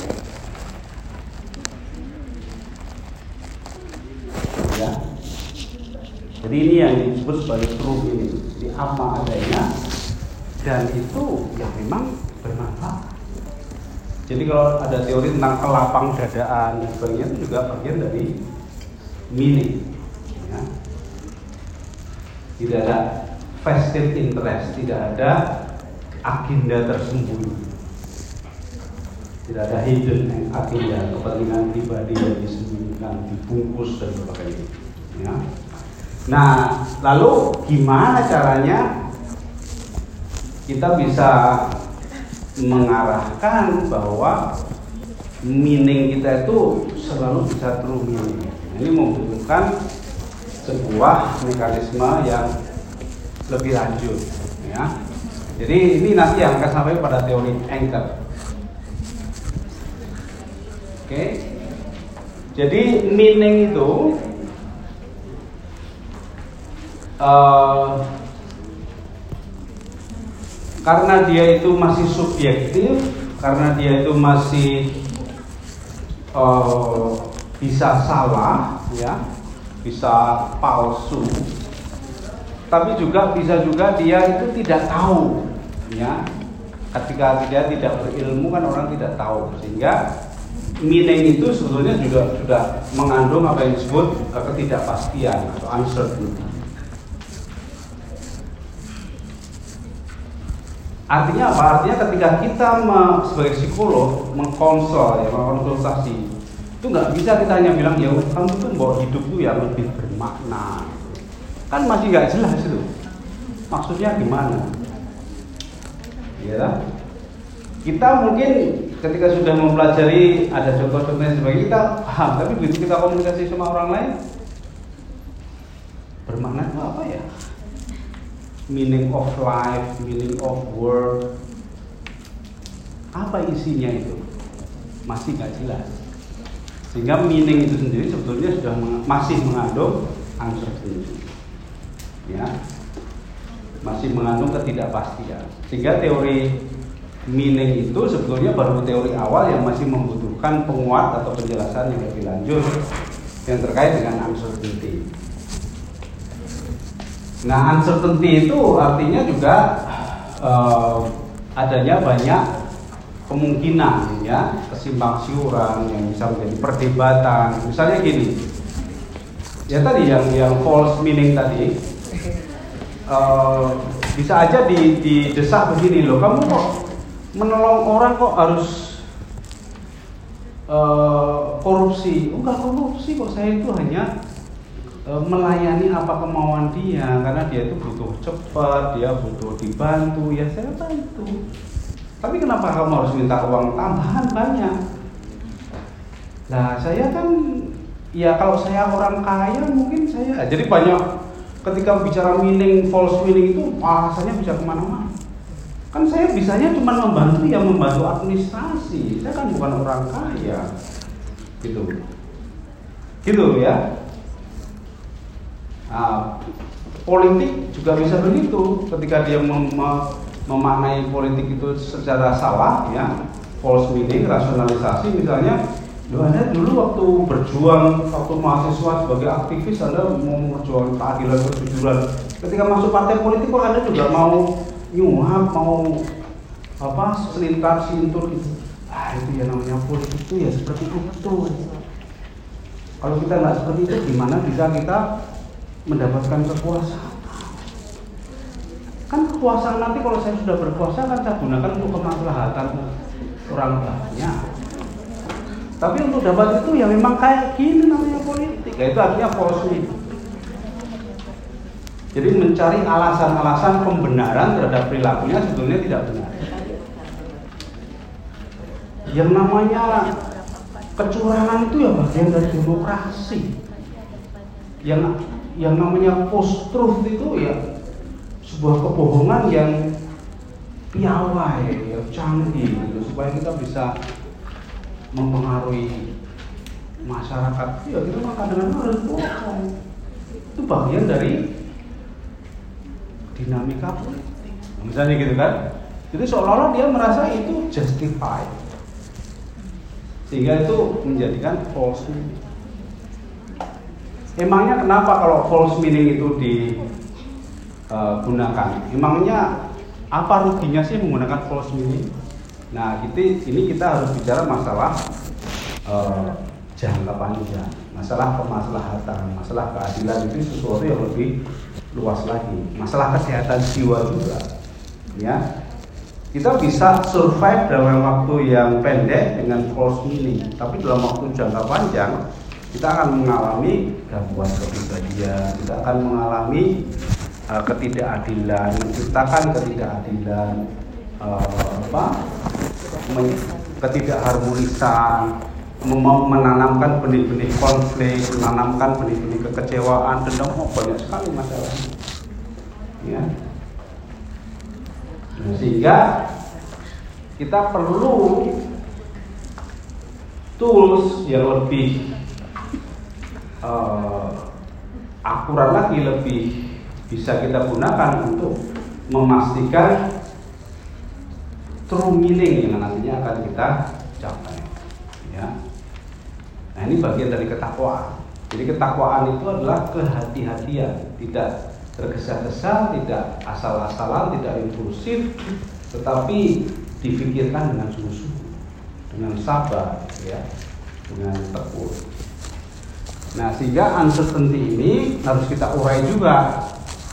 Ya. Jadi ini yang disebut sebagai true ini, di apa adanya, dan itu yang memang bermanfaat. Jadi kalau ada teori tentang kelapang dadaan dan sebagainya itu juga bagian dari meaning. Ya. Tidak ada vested interest, tidak ada agenda tersembunyi, tidak ada hidden agenda, kepentingan pribadi yang disembunyikan, dibungkus dan sebagainya. Ya. Nah, lalu gimana caranya kita bisa mengarahkan bahwa meaning kita itu selalu bisa true meaning? Ini membutuhkan sebuah mekanisme yang lebih lanjut, ya. Jadi ini nanti yang akan sampai pada teori anchor. Oke. Jadi meaning itu uh, karena dia itu masih subjektif, karena dia itu masih uh, bisa salah, ya, bisa palsu, tapi juga bisa juga dia itu tidak tahu, ya. Ketika dia tidak berilmu kan orang tidak tahu, sehingga meaning itu sebetulnya juga sudah mengandung apa yang disebut ketidakpastian atau uncertainty. Artinya apa? Artinya ketika kita me, sebagai psikolog mengkonsol, ya, mengkonsultasi, itu nggak bisa kita hanya bilang ya kamu tuh bawa hidup tuh yang lebih bermakna, kan masih nggak jelas itu maksudnya gimana, ya. Kita mungkin ketika sudah mempelajari ada contoh-contohnya sebagai kita paham, tapi begitu kita komunikasi sama orang lain, bermakna itu apa ya? Meaning of life, meaning of work, apa isinya itu masih nggak jelas, sehingga meaning itu sendiri sebetulnya sudah meng- masih mengandung uncertainty, ya, masih mengandung ketidakpastian. Sehingga teori meaning itu sebetulnya baru teori awal yang masih membutuhkan penguat atau penjelasan yang lebih lanjut yang terkait dengan uncertainty. Nah, uncertainty itu artinya juga uh, adanya banyak kemungkinan, ya, kesimpang siuran yang bisa menjadi perdebatan. Misalnya gini, ya tadi yang yang false meaning tadi, uh, bisa aja di, didesak begini loh, kamu kok menolong orang kok harus uh, korupsi? Enggak korupsi kok, saya itu hanya e, melayani apa kemauan dia, karena dia itu butuh cepat, dia butuh dibantu, ya saya bantu. Tapi kenapa kamu harus minta uang tambahan banyak? Nah saya kan, ya kalau saya orang kaya mungkin saya, jadi banyak ketika bicara winning, false winning itu alasannya bisa kemana-mana. Kan saya bisanya cuma membantu, ya membantu administrasi, saya kan bukan orang kaya, gitu, gitu ya. Nah, politik juga bisa begitu, ketika dia mem memaknai politik itu secara salah, ya, false winning, rasionalisasi, misalnya, loh Anda dulu waktu berjuang, waktu mahasiswa sebagai aktivis, Anda mau berjuang keadilan, kejujuran, ketika masuk partai politik kok Anda juga mau nyuap, mau apa, selintar, sintur gitu. Ah itu ya namanya politik itu ya seperti itu. Kalau kita nggak seperti itu, gimana bisa kita mendapatkan kekuasaan? Kan kekuasaan nanti kalau saya sudah berkuasa kan saya gunakan untuk kemaslahatan orang banyak. Tapi untuk dapat itu ya memang kayak gini namanya politik. Ya, itu artinya false winning. Jadi mencari alasan-alasan pembenaran terhadap perilakunya sebetulnya tidak benar. Yang namanya kecurangan itu ya bagian dari demokrasi. Yang yang namanya post truth itu ya sebuah kebohongan yang piawai, yang canggih, gitu, supaya kita bisa mempengaruhi masyarakat. Ya kita mah kadang-kadang harus bohong. Itu bagian dari dinamika politik. Misalnya gitu kan. Jadi seolah-olah dia merasa itu justified, sehingga itu menjadikan false meaning. Emangnya kenapa kalau false meaning itu digunakan? Emangnya apa ruginya sih menggunakan false meaning? Nah, kita, ini kita harus bicara masalah uh, jangka panjang, masalah kemaslahatan, masalah keadilan, itu sesuatu yang lebih luas lagi. Masalah kesehatan jiwa juga, ya. Kita bisa survive dalam waktu yang pendek dengan false meaning, tapi dalam waktu jangka panjang kita akan mengalami gangguan kepribadian, kita akan mengalami uh, ketidakadilan, menciptakan ketidakadilan, uh, apa, ketidakharmonisan, menanamkan benih-benih konflik, menanamkan benih-benih kekecewaan, dendam, oh, banyak sekali masalahnya. Ya. Nah, sehingga kita perlu tools yang lebih uh, akurat lagi, lebih bisa kita gunakan untuk memastikan true meaning yang nantinya akan kita capai. Ya. Nah ini bagian dari ketakwaan. Jadi ketakwaan itu adalah kehati-hatian, tidak tergesa-gesa, tidak asal-asalan, tidak impulsif, tetapi difikirkan dengan sungguh-sungguh, dengan sabar, ya, dengan tekun. Nah sehingga uncertainty ini harus kita urai juga.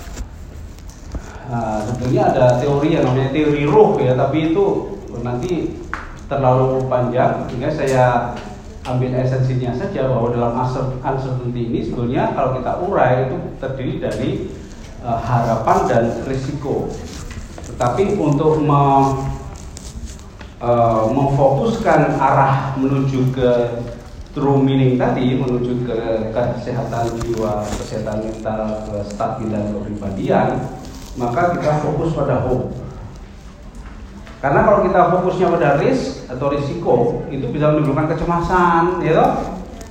Nah, tentunya ada teori yang namanya teori ruh, ya, tapi itu nanti terlalu panjang, sehingga saya ambil esensinya saja bahwa dalam uncertainty ini sebetulnya kalau kita urai itu terdiri dari uh, harapan dan risiko. Tetapi untuk me, uh, memfokuskan arah menuju ke true meaning tadi, menuju ke kesehatan jiwa, kesehatan mental, kestabilan kepribadian, maka kita fokus pada hope. Karena kalau kita fokusnya pada risk atau risiko, itu bisa menimbulkan kecemasan, ya toh?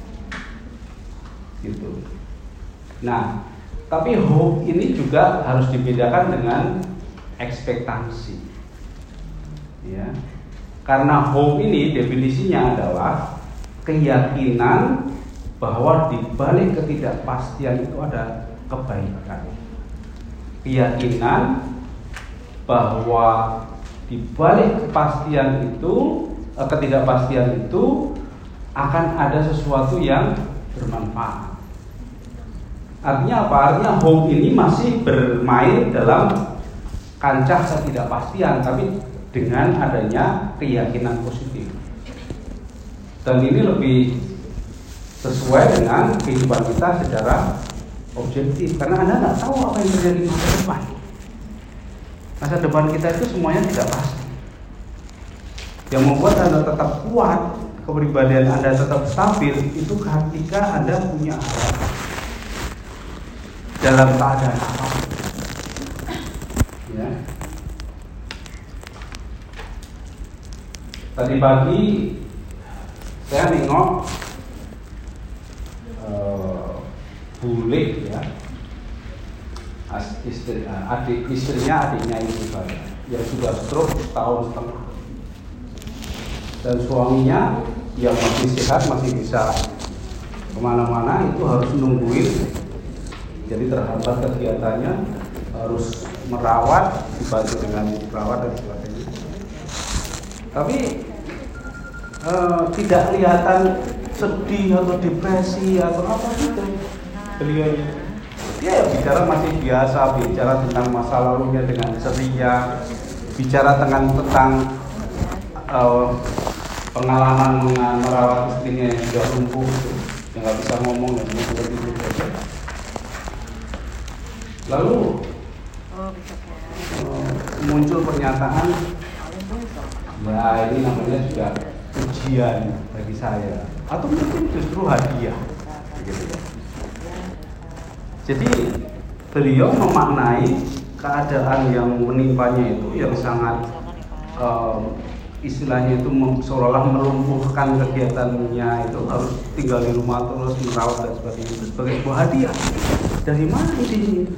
Gitu. Nah, tapi hope ini juga harus dibedakan dengan ekspektasi. Ya. Karena hope ini definisinya adalah keyakinan bahwa di balik ketidakpastian itu ada kebaikan. Keyakinan bahwa di balik kepastian itu, ketidakpastian itu akan ada sesuatu yang bermanfaat. Artinya apa? Artinya hope ini masih bermain dalam kancah ketidakpastian, tapi dengan adanya keyakinan positif. Dan ini lebih sesuai dengan kehidupan kita secara objektif, karena Anda nggak tahu apa yang terjadi di masa depan. Masa depan kita itu semuanya tidak pasti. Yang membuat Anda tetap kuat, kepribadian Anda tetap stabil, itu ketika Anda punya harapan dalam keadaan apapun. Ya. Tadi pagi saya nengok uh, bule ya, As, istri, adik istrinya adiknya ibu saya yang sudah stroke setahun setengah, dan suaminya yang masih sehat masih bisa kemana-mana, itu harus nungguin, jadi terhambat kegiatannya, harus merawat, dibantu dengan perawat dan sebagainya. Tapi eh, tidak kelihatan sedih atau depresi atau apa gitu beliau. Dia ya bicara masih biasa, bicara tentang masa lalunya dengan ceria, bicara tentang tentang uh, pengalaman merawat istrinya yang sudah lumpuh, yang nggak bisa ngomong dan seperti itu. Lalu uh, muncul pernyataan, ya ini namanya juga ujian bagi saya, atau mungkin justru hadiah. Gitu. Jadi beliau memaknai keadaan yang menimpanya itu yang sangat uh, istilahnya itu seolah-olah melumpuhkan kegiatannya, itu harus tinggal di rumah terus merawat dan sebagainya, itu sebagai sebuah hadiah. Dari mana ini?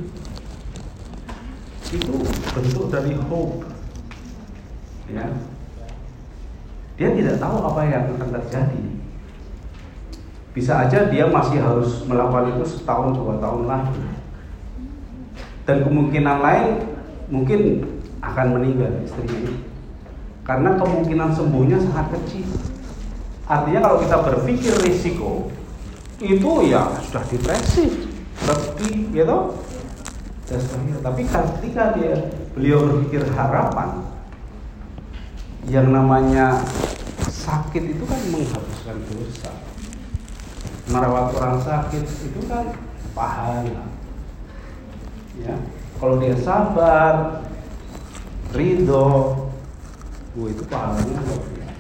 Itu bentuk dari hope. Ya. Dia tidak tahu apa yang akan terjadi. Bisa aja dia masih harus melakukan itu setahun dua tahun lagi, dan kemungkinan lain mungkin akan meninggal istrinya, karena kemungkinan sembuhnya sangat kecil. Artinya kalau kita berpikir risiko itu ya sudah depresif, sedih, gitu. Tapi ketika dia beliau berpikir harapan, yang namanya sakit itu kan menghabiskan dosa. Merawat orang sakit itu kan pahala. Ya, kalau dia sabar, ridho, oh, itu pahalanya luar biasa.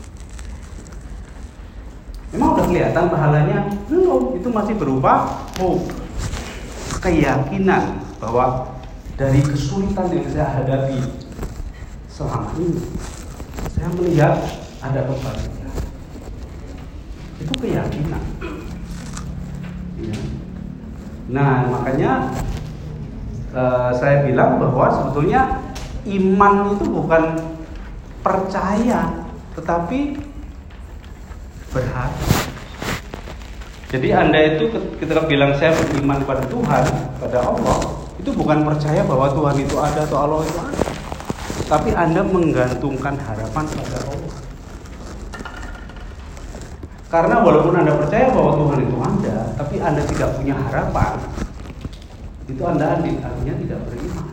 Memang udah kelihatan pahalanya? Belum, itu masih berupa hope, keyakinan bahwa dari kesulitan yang saya hadapi selama ini, saya melihat ada kebaikan. Itu keyakinan. Ya. Nah, makanya uh, saya bilang bahwa sebetulnya iman itu bukan percaya, tetapi berharap. Jadi Anda itu ketika bilang saya beriman pada Tuhan, pada Allah, itu bukan percaya bahwa Tuhan itu ada atau Allah itu ada, tapi Anda menggantungkan harapan pada Allah. Karena walaupun Anda percaya bahwa Tuhan itu ada, tapi Anda tidak punya harapan, itu Anda artinya tidak beriman.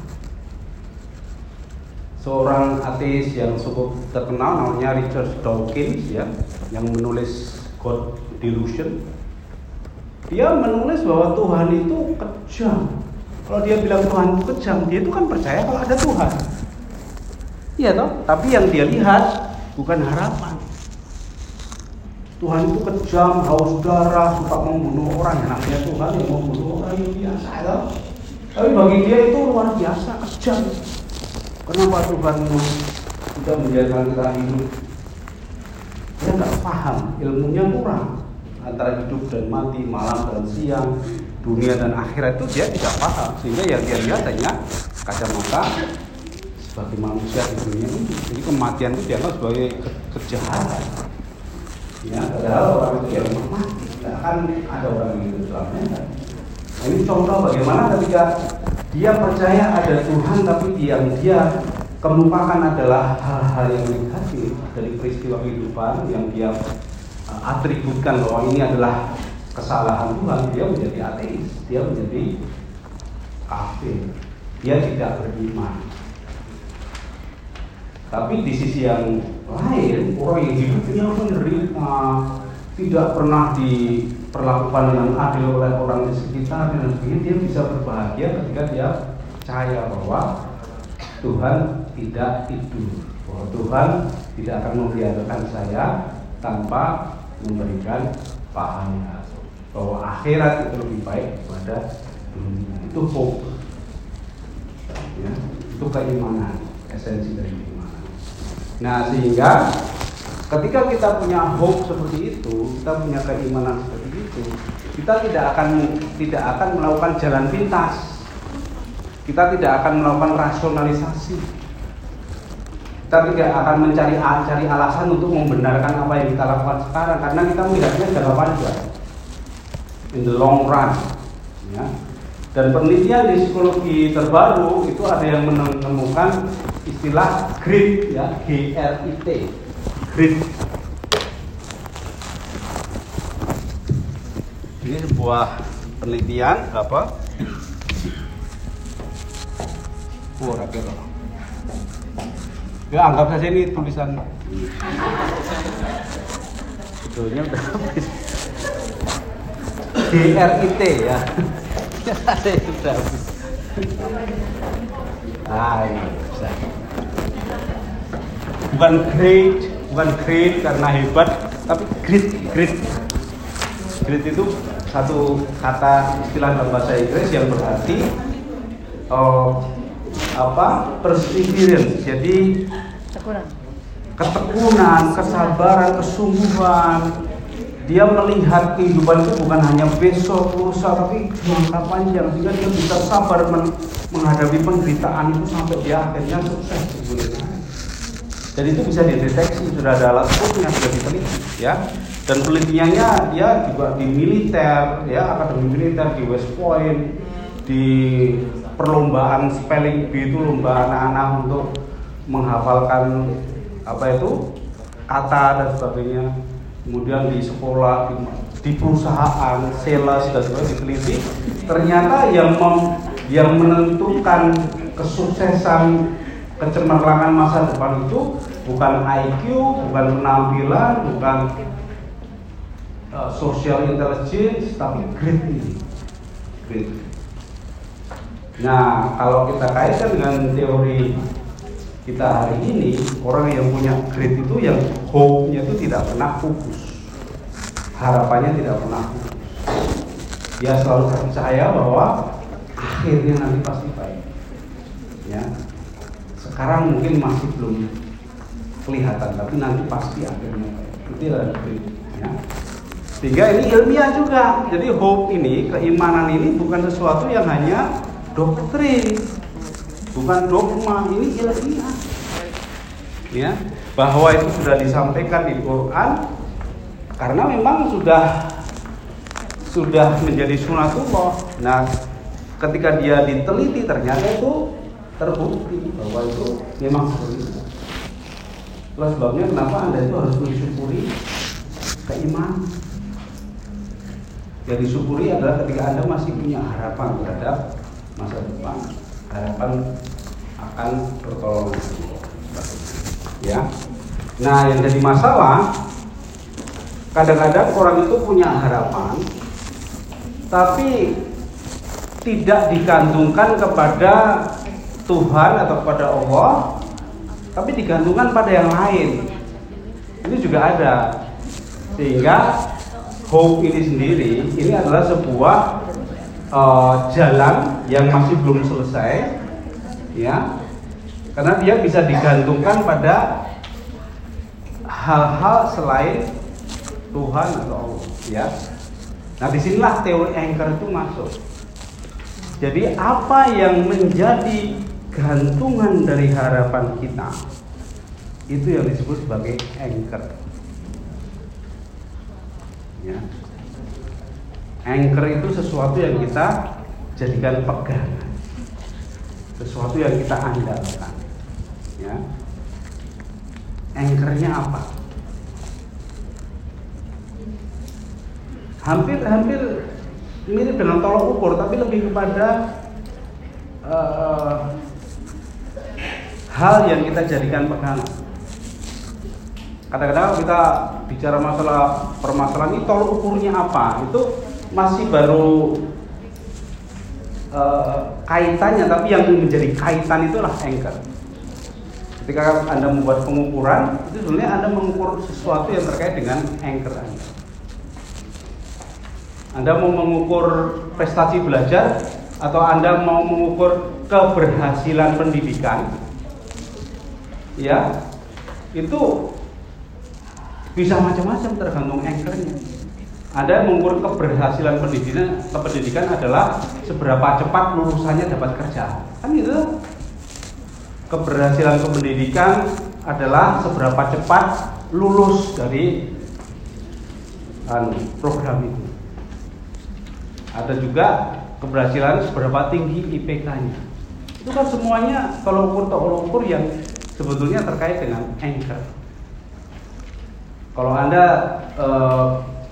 Seorang ateis yang cukup terkenal namanya Richard Dawkins, ya, yang menulis God Delusion, dia menulis bahwa Tuhan itu kejam. Kalau dia bilang Tuhan itu kejam, dia itu kan percaya kalau ada Tuhan. Iya toh? Tapi yang dia lihat bukan harapan. Tuhan itu kejam, haus darah, suka membunuh orang. Yang namanya Tuhan yang membunuh orang yang biasa, ya. Tapi bagi dia itu luar biasa, kejam. Kenapa Tuhan sudah menjadikan kita hidup? Dia nggak paham, ilmunya kurang. Antara hidup dan mati, malam dan siang, dunia dan akhirat itu dia tidak paham. Sehingga yang dia lihat hanya kacamata sebagai manusia di dunia ini. Jadi kematian itu dianggap sebagai ke- kejahatan. Ya, padahal orang itu yang mati, tidak akan ada orang yang hidup selamanya. Nah, ini contoh bagaimana ketika dia percaya ada Tuhan, tapi yang dia kemukakan adalah hal-hal yang negatif dari peristiwa kehidupan yang dia uh, atributkan bahwa ini adalah kesalahan Tuhan. Dia menjadi ateis, dia menjadi kafir, dia tidak beriman. Tapi di sisi yang lain, orang yang hidupnya menderita, tidak pernah di diperlakukan dengan adil oleh orang di sekitar dan sebagainya, dia bisa berbahagia ketika dia percaya bahwa Tuhan tidak tidur, bahwa Tuhan tidak akan membiarkan saya tanpa memberikan pahala, bahwa akhirat itu lebih baik daripada dunia. Itu hope, ya, itu keimanan, esensi dari keimanan. Nah, sehingga ketika kita punya hope seperti itu, kita punya keimanan seperti itu, kita tidak akan tidak akan melakukan jalan pintas. Kita tidak akan melakukan rasionalisasi. Kita tidak akan mencari cari alasan untuk membenarkan apa yang kita lakukan sekarang, karena kita melihatnya jangka panjang, in the long run, ya. Dan penelitian di psikologi terbaru itu ada yang menemukan istilah grit, ya, G R I T, grit. Ini sebuah penelitian apa? Oh, rapi loh. Ya, anggap saja ini tulisan. Sebetulnya udah habis. G R I T, ya. Ada yang sudah habis. Ah, ini bisa. Bukan great, bukan great karena hebat, tapi grit, grit. Grit itu satu kata istilah dalam bahasa Inggris yang berarti oh, apa? Perseverance. Jadi ketekunan, kesabaran, kesungguhan. Dia melihat kehidupan itu bukan hanya besok, lusa, tapi jangka panjang, sehingga dia bisa sabar men- menghadapi penderitaan itu sampai dia akhirnya sukses sebenarnya. Dan itu bisa dideteksi, sudah ada alat ukurnya, sudah diteliti, ya. Dan penelitiannya dia juga di militer, ya, akademi militer di West Point, di perlombaan spelling bee itu lomba anak-anak untuk menghafalkan apa itu kata dan sebagainya. Kemudian di sekolah, di, di perusahaan, sales dan sebagainya diteliti. Ternyata yang mem, yang menentukan kesuksesan kecemerlangan masa depan itu bukan I Q, bukan penampilan, bukan uh, social intelligence, tapi grit ini. Grit. Nah, kalau kita kaitkan dengan teori kita hari ini, orang yang punya grit itu yang hope-nya itu tidak pernah pupus, harapannya tidak pernah pupus. Dia selalu percaya bahwa akhirnya nanti pasti baik. Ya, sekarang mungkin masih belum kelihatan, tapi nanti pasti akhirnya baik. Itu adalah grit. Ya. Sehingga ini ilmiah juga. Jadi hope ini, keimanan ini bukan sesuatu yang hanya doktrin, bukan dogma, ini ilmiah. Ya, bahwa itu sudah disampaikan di Quran karena memang sudah sudah menjadi sunatullah. Nah, ketika dia diteliti ternyata itu terbukti bahwa itu memang seperti itu. Itulah sebabnya kenapa Anda itu harus mensyukuri keimanan. Yang disyukuri adalah ketika Anda masih punya harapan terhadap masa depan, harapan akan pertolongan Allah. Ya. Nah, yang jadi masalah kadang-kadang orang itu punya harapan tapi tidak digantungkan kepada Tuhan atau kepada Allah, tapi digantungkan pada yang lain. Ini juga ada. Sehingga hope ini sendiri ini adalah sebuah uh, jalan yang masih belum selesai, ya. Karena dia bisa digantungkan pada hal-hal selain Tuhan atau Allah, ya. Nah, disinilah teori anchor itu masuk. Jadi apa yang menjadi gantungan dari harapan kita itu yang disebut sebagai anchor. Ya. Anchor itu sesuatu yang kita jadikan pegangan, sesuatu yang kita andalkan. Ya. Anchornya apa? Hampir-hampir mirip dengan tolok ukur, tapi lebih kepada uh, hal yang kita jadikan pegangan. kadang-kadang kita bicara masalah permasalahan ini tolok ukurnya apa, itu masih baru uh, kaitannya, tapi yang menjadi kaitan itulah anchor. Ketika Anda membuat pengukuran, itu sebenarnya Anda mengukur sesuatu yang terkait dengan anchor Anda. Anda mau mengukur prestasi belajar atau Anda mau mengukur keberhasilan pendidikan, ya, itu bisa macam-macam tergantung anchornya. Anda mengukur keberhasilan pendidikan, kependidikan adalah seberapa cepat lulusannya dapat kerja, kan gitu. Keberhasilan kependidikan adalah seberapa cepat lulus dari kan, program itu. Ada juga keberhasilan seberapa tinggi I P K-nya. Itu kan semuanya kalau ukur tolok ukur yang sebetulnya terkait dengan anchor. Kalau Anda eh,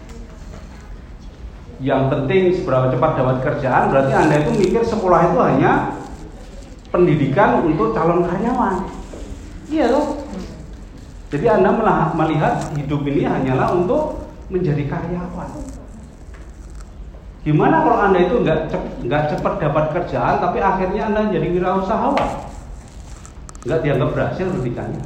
yang penting seberapa cepat dapat kerjaan, berarti Anda itu mikir sekolah itu hanya pendidikan untuk calon karyawan. Iya loh. Jadi Anda melihat hidup ini hanyalah untuk menjadi karyawan. Gimana kalau Anda itu nggak nggak cepat dapat kerjaan, tapi akhirnya Anda jadi wirausahawan, nggak dianggap berhasil pendidikannya.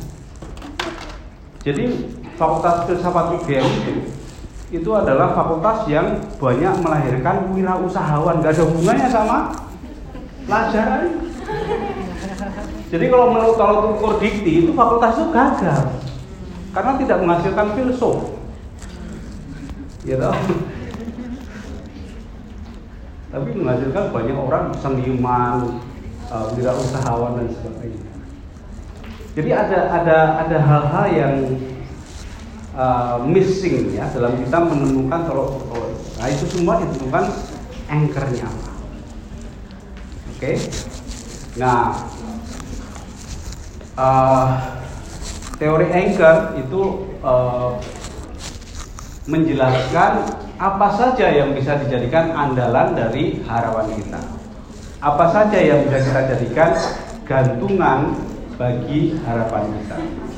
Jadi Fakultas Filsafat U G M itu itu adalah fakultas yang banyak melahirkan wirausahawan, nggak ada hubungannya sama pelajaran. Jadi kalau menurut tolok ukur dikti itu fakultas itu gagal karena tidak menghasilkan filsuf, gitu. Tapi menghasilkan banyak orang seniman, uh, wirausahawan dan sebagainya. Jadi ada ada ada hal-hal yang uh, missing ya dalam kita menemukan tolok ukur. Nah itu semua ditentukan anchornya apa. Oke. Okay? Nah uh, teori anchor itu uh, menjelaskan apa saja yang bisa dijadikan andalan dari harapan kita, apa saja yang bisa kita jadikan gantungan bagi harapan kita.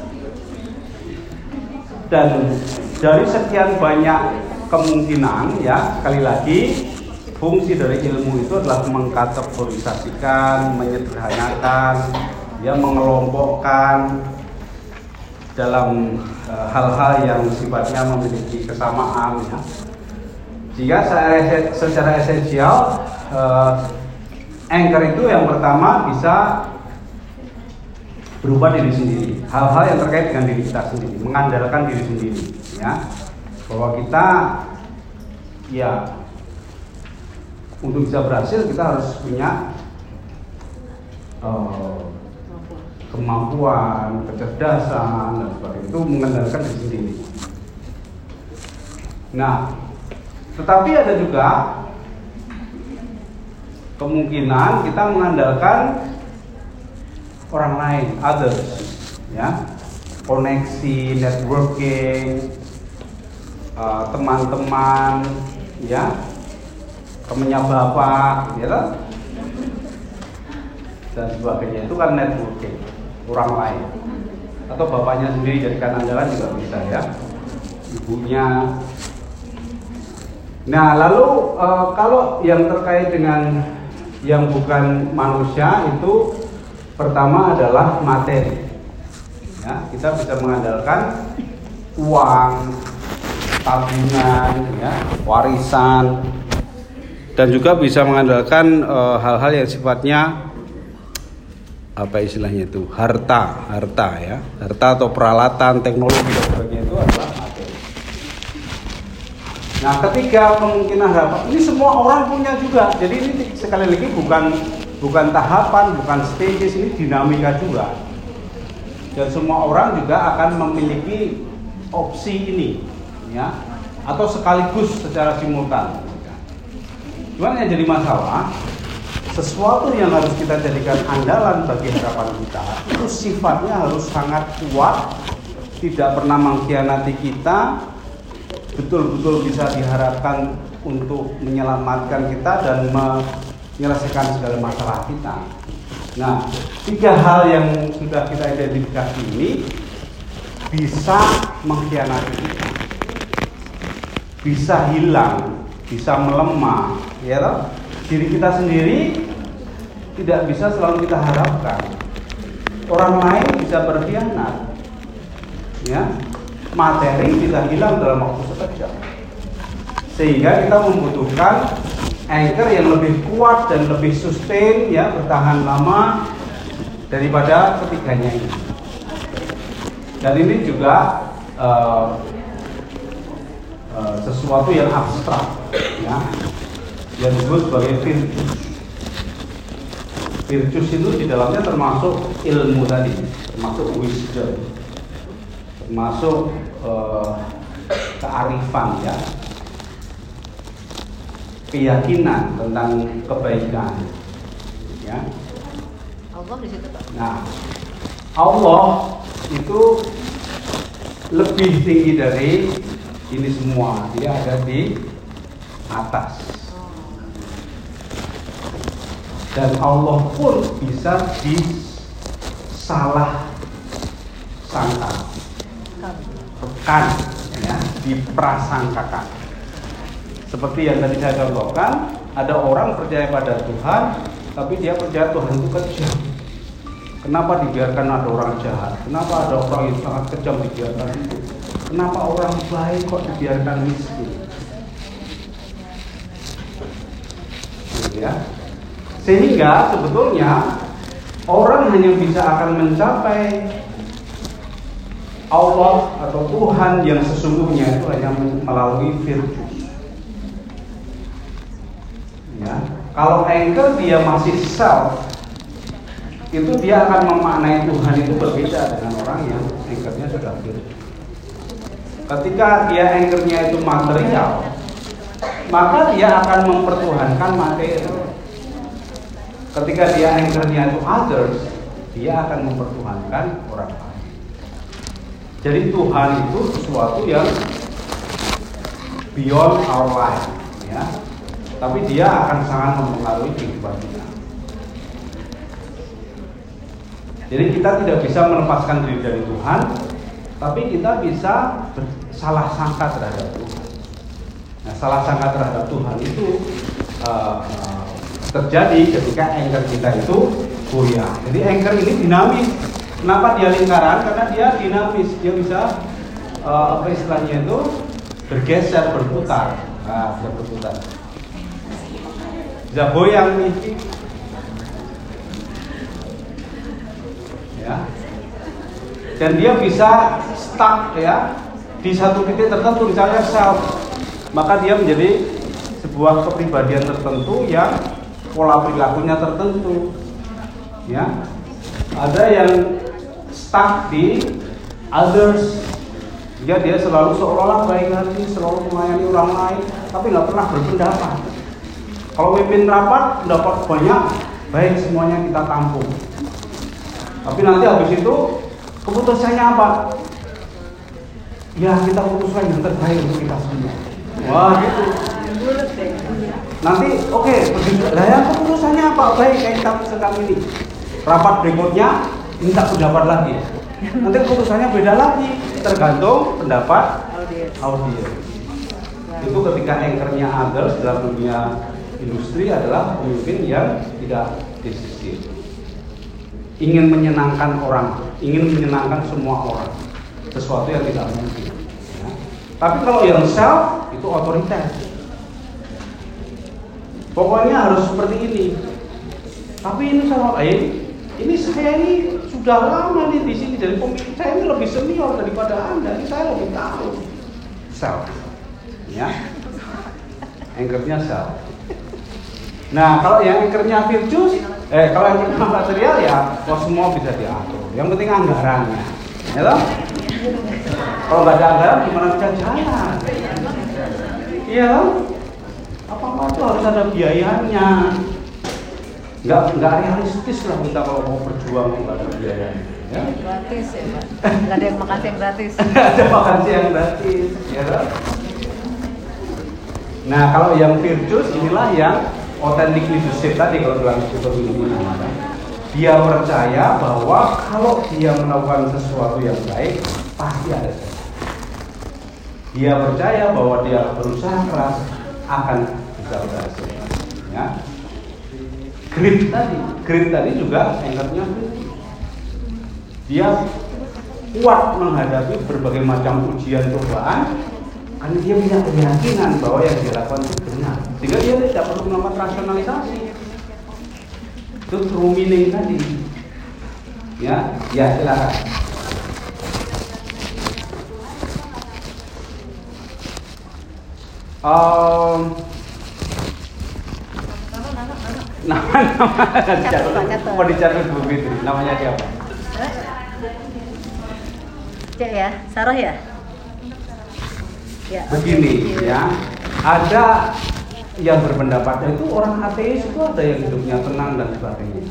Dan dari sekian banyak kemungkinan, ya sekali lagi fungsi dari ilmu itu adalah mengkategorisasikan, menyederhanakan, ya mengelompokkan dalam e, hal-hal yang sifatnya memiliki kesamaan, ya. Jika saya secara esensial eh, anchor itu yang pertama bisa berupa diri sendiri, hal-hal yang terkait dengan diri kita sendiri, mengandalkan diri sendiri, ya, bahwa kita ya untuk bisa berhasil kita harus punya eh, kemampuan, kecerdasan dan sebagainya, itu mengandalkan diri sendiri. Nah, tetapi ada juga kemungkinan kita mengandalkan orang lain, others, ya, koneksi, networking, uh, teman-teman, ya, temannya bapak, ya, dan sebagainya. Itu kan networking, orang lain, atau bapaknya sendiri jadikan andalan juga bisa, ya, ibunya. Nah, lalu e, kalau yang terkait dengan yang bukan manusia itu pertama adalah materi. Ya, kita bisa mengandalkan uang, tabungan, ya, warisan, dan juga bisa mengandalkan e, hal-hal yang sifatnya apa istilahnya itu harta, harta ya, harta atau peralatan, teknologi dan sebagainya itu adalah materi. Nah, ketiga kemungkinan harapan ini semua orang punya juga. Jadi ini sekali lagi bukan bukan tahapan, bukan stages, ini dinamika juga. Dan semua orang juga akan memiliki opsi ini, ya, atau sekaligus secara simultan. Cuman yang jadi masalah, sesuatu yang harus kita jadikan andalan bagi harapan kita itu sifatnya harus sangat kuat, tidak pernah mengkhianati kita, betul-betul bisa diharapkan untuk menyelamatkan kita dan menyelesaikan segala masalah kita. Nah, tiga hal yang sudah kita identifikasi ini bisa mengkhianati kita, bisa hilang, bisa melemah, ya toh? Diri kita sendiri tidak bisa selalu kita harapkan. Orang lain bisa berkhianat, ya, materi bisa hilang dalam waktu sekejap. Sehingga kita membutuhkan anchor yang lebih kuat dan lebih sustain, ya, bertahan lama daripada ketiganya ini. Dan ini juga uh, uh, sesuatu yang abstrak, ya, yang disebut sebagai virtus. Virtus itu di dalamnya termasuk ilmu tadi, termasuk wisdom, termasuk uh, kearifan, ya, keyakinan tentang kebaikan, ya.
Allah di situ, Pak.
Nah, Allah itu lebih tinggi dari ini semua, dia ada di atas. Dan Allah pun bisa disalah sangka, kan, ya, diprasangkakan. Seperti yang tadi saya contohkan, ada orang percaya pada Tuhan, tapi dia percaya Tuhan itu kejam. Kenapa dibiarkan ada orang jahat? Kenapa ada orang yang sangat kejam dibiarkan itu? Kenapa orang baik kok dibiarkan miskin? Ya. Sehingga sebetulnya orang hanya bisa akan mencapai Allah atau Tuhan yang sesungguhnya itu hanya melalui virtus. Ya. Kalau anchor dia masih self, itu dia akan memaknai Tuhan itu berbeda dengan orang yang anchornya sudah virtus. Ketika dia anchornya itu material, maka dia akan mempertuhankan materi. Ketika dia anchornya itu others, dia akan mempertuhankan orang lain. Jadi Tuhan itu sesuatu yang beyond our life, ya. Tapi dia akan sangat mempengaruhi kehidupan kita. Jadi kita tidak bisa melepaskan diri dari Tuhan, tapi kita bisa salah sangka terhadap Tuhan. Nah, salah sangka terhadap Tuhan itu uh, uh, terjadi ketika anchor kita itu goyah. Jadi anchor ini dinamis. Kenapa dia lingkaran? Karena dia dinamis. Dia bisa uh, apa istilahnya itu bergeser, berputar. Nah, bisa berputar. Bisa goyang nih. Ya. Dan dia bisa stuck, ya, di satu titik tertentu, misalnya self. Maka dia menjadi sebuah kepribadian tertentu yang pola perilakunya tertentu, ya. Ada yang stuck di others, ya, dia selalu seolah-olah baik hati, selalu melayani orang lain, tapi nggak pernah berpendapat. Kalau mimpin rapat, pendapat banyak, baik semuanya kita tampung. Tapi nanti habis itu keputusannya apa? Ya, kita putuskan yang terbaik untuk kita semua. Wah, gitu. Nanti oke, okay, lah ya keputusannya apa? Baik, kayak kita putuskan ini. Rapat berikutnya minta pendapat lagi. Nanti keputusannya beda lagi, tergantung pendapat audiens. Itu ketika anchornya others dalam dunia industri adalah pemimpin yang tidak decisive. Ingin menyenangkan orang, ingin menyenangkan semua orang, sesuatu yang tidak mungkin. Ya. Tapi kalau yang self itu otoriter. Pokoknya harus seperti ini. Tapi ini sama lain, ini saya ini sudah lama nih di sini, jadi pemimpin saya ini lebih senior daripada Anda. Ini saya lebih tahu. Self, ya. Anchornya self. Nah, kalau yang anchornya virtus, eh kalau yang anchornya material ya, kok semua bisa diatur. Yang penting anggarannya, ya toh? Kalau nggak ada anggaran, gimana bisa jalan? Iya toh? Apa-apa itu harus ada biayanya. Nggak nggak realistis lah kita kalau mau berjuang nggak ada biayanya. Ya?
Gratis ya, Pak. Nggak ada yang makan yang gratis.
Nggak ada makan siang gratis, ya toh? Nah, kalau yang virtus inilah yang authentic leadership tadi, kalau bilang itu ini namanya. Dia percaya bahwa kalau dia melakukan sesuatu yang baik, pasti ada setan. Dia percaya bahwa dia berusaha keras akan bisa berhasil. Ya. Grit tadi, grit tadi juga anchornya dia kuat menghadapi berbagai macam ujian cobaan karena dia punya keyakinan bahwa yang dia lakukan itu benar, sehingga dia tidak perlu melakukan rasionalisasi. Itu true meaning tadi. Ya, ya silakan. Um, nama-nama dicatat, mau dicatat Bu Fitri, namanya siapa?
Cek ya, Sarah ya? Ya.
Begini ya, ada yang berpendapat itu orang ateis itu ada yang hidupnya tenang dan sebagainya.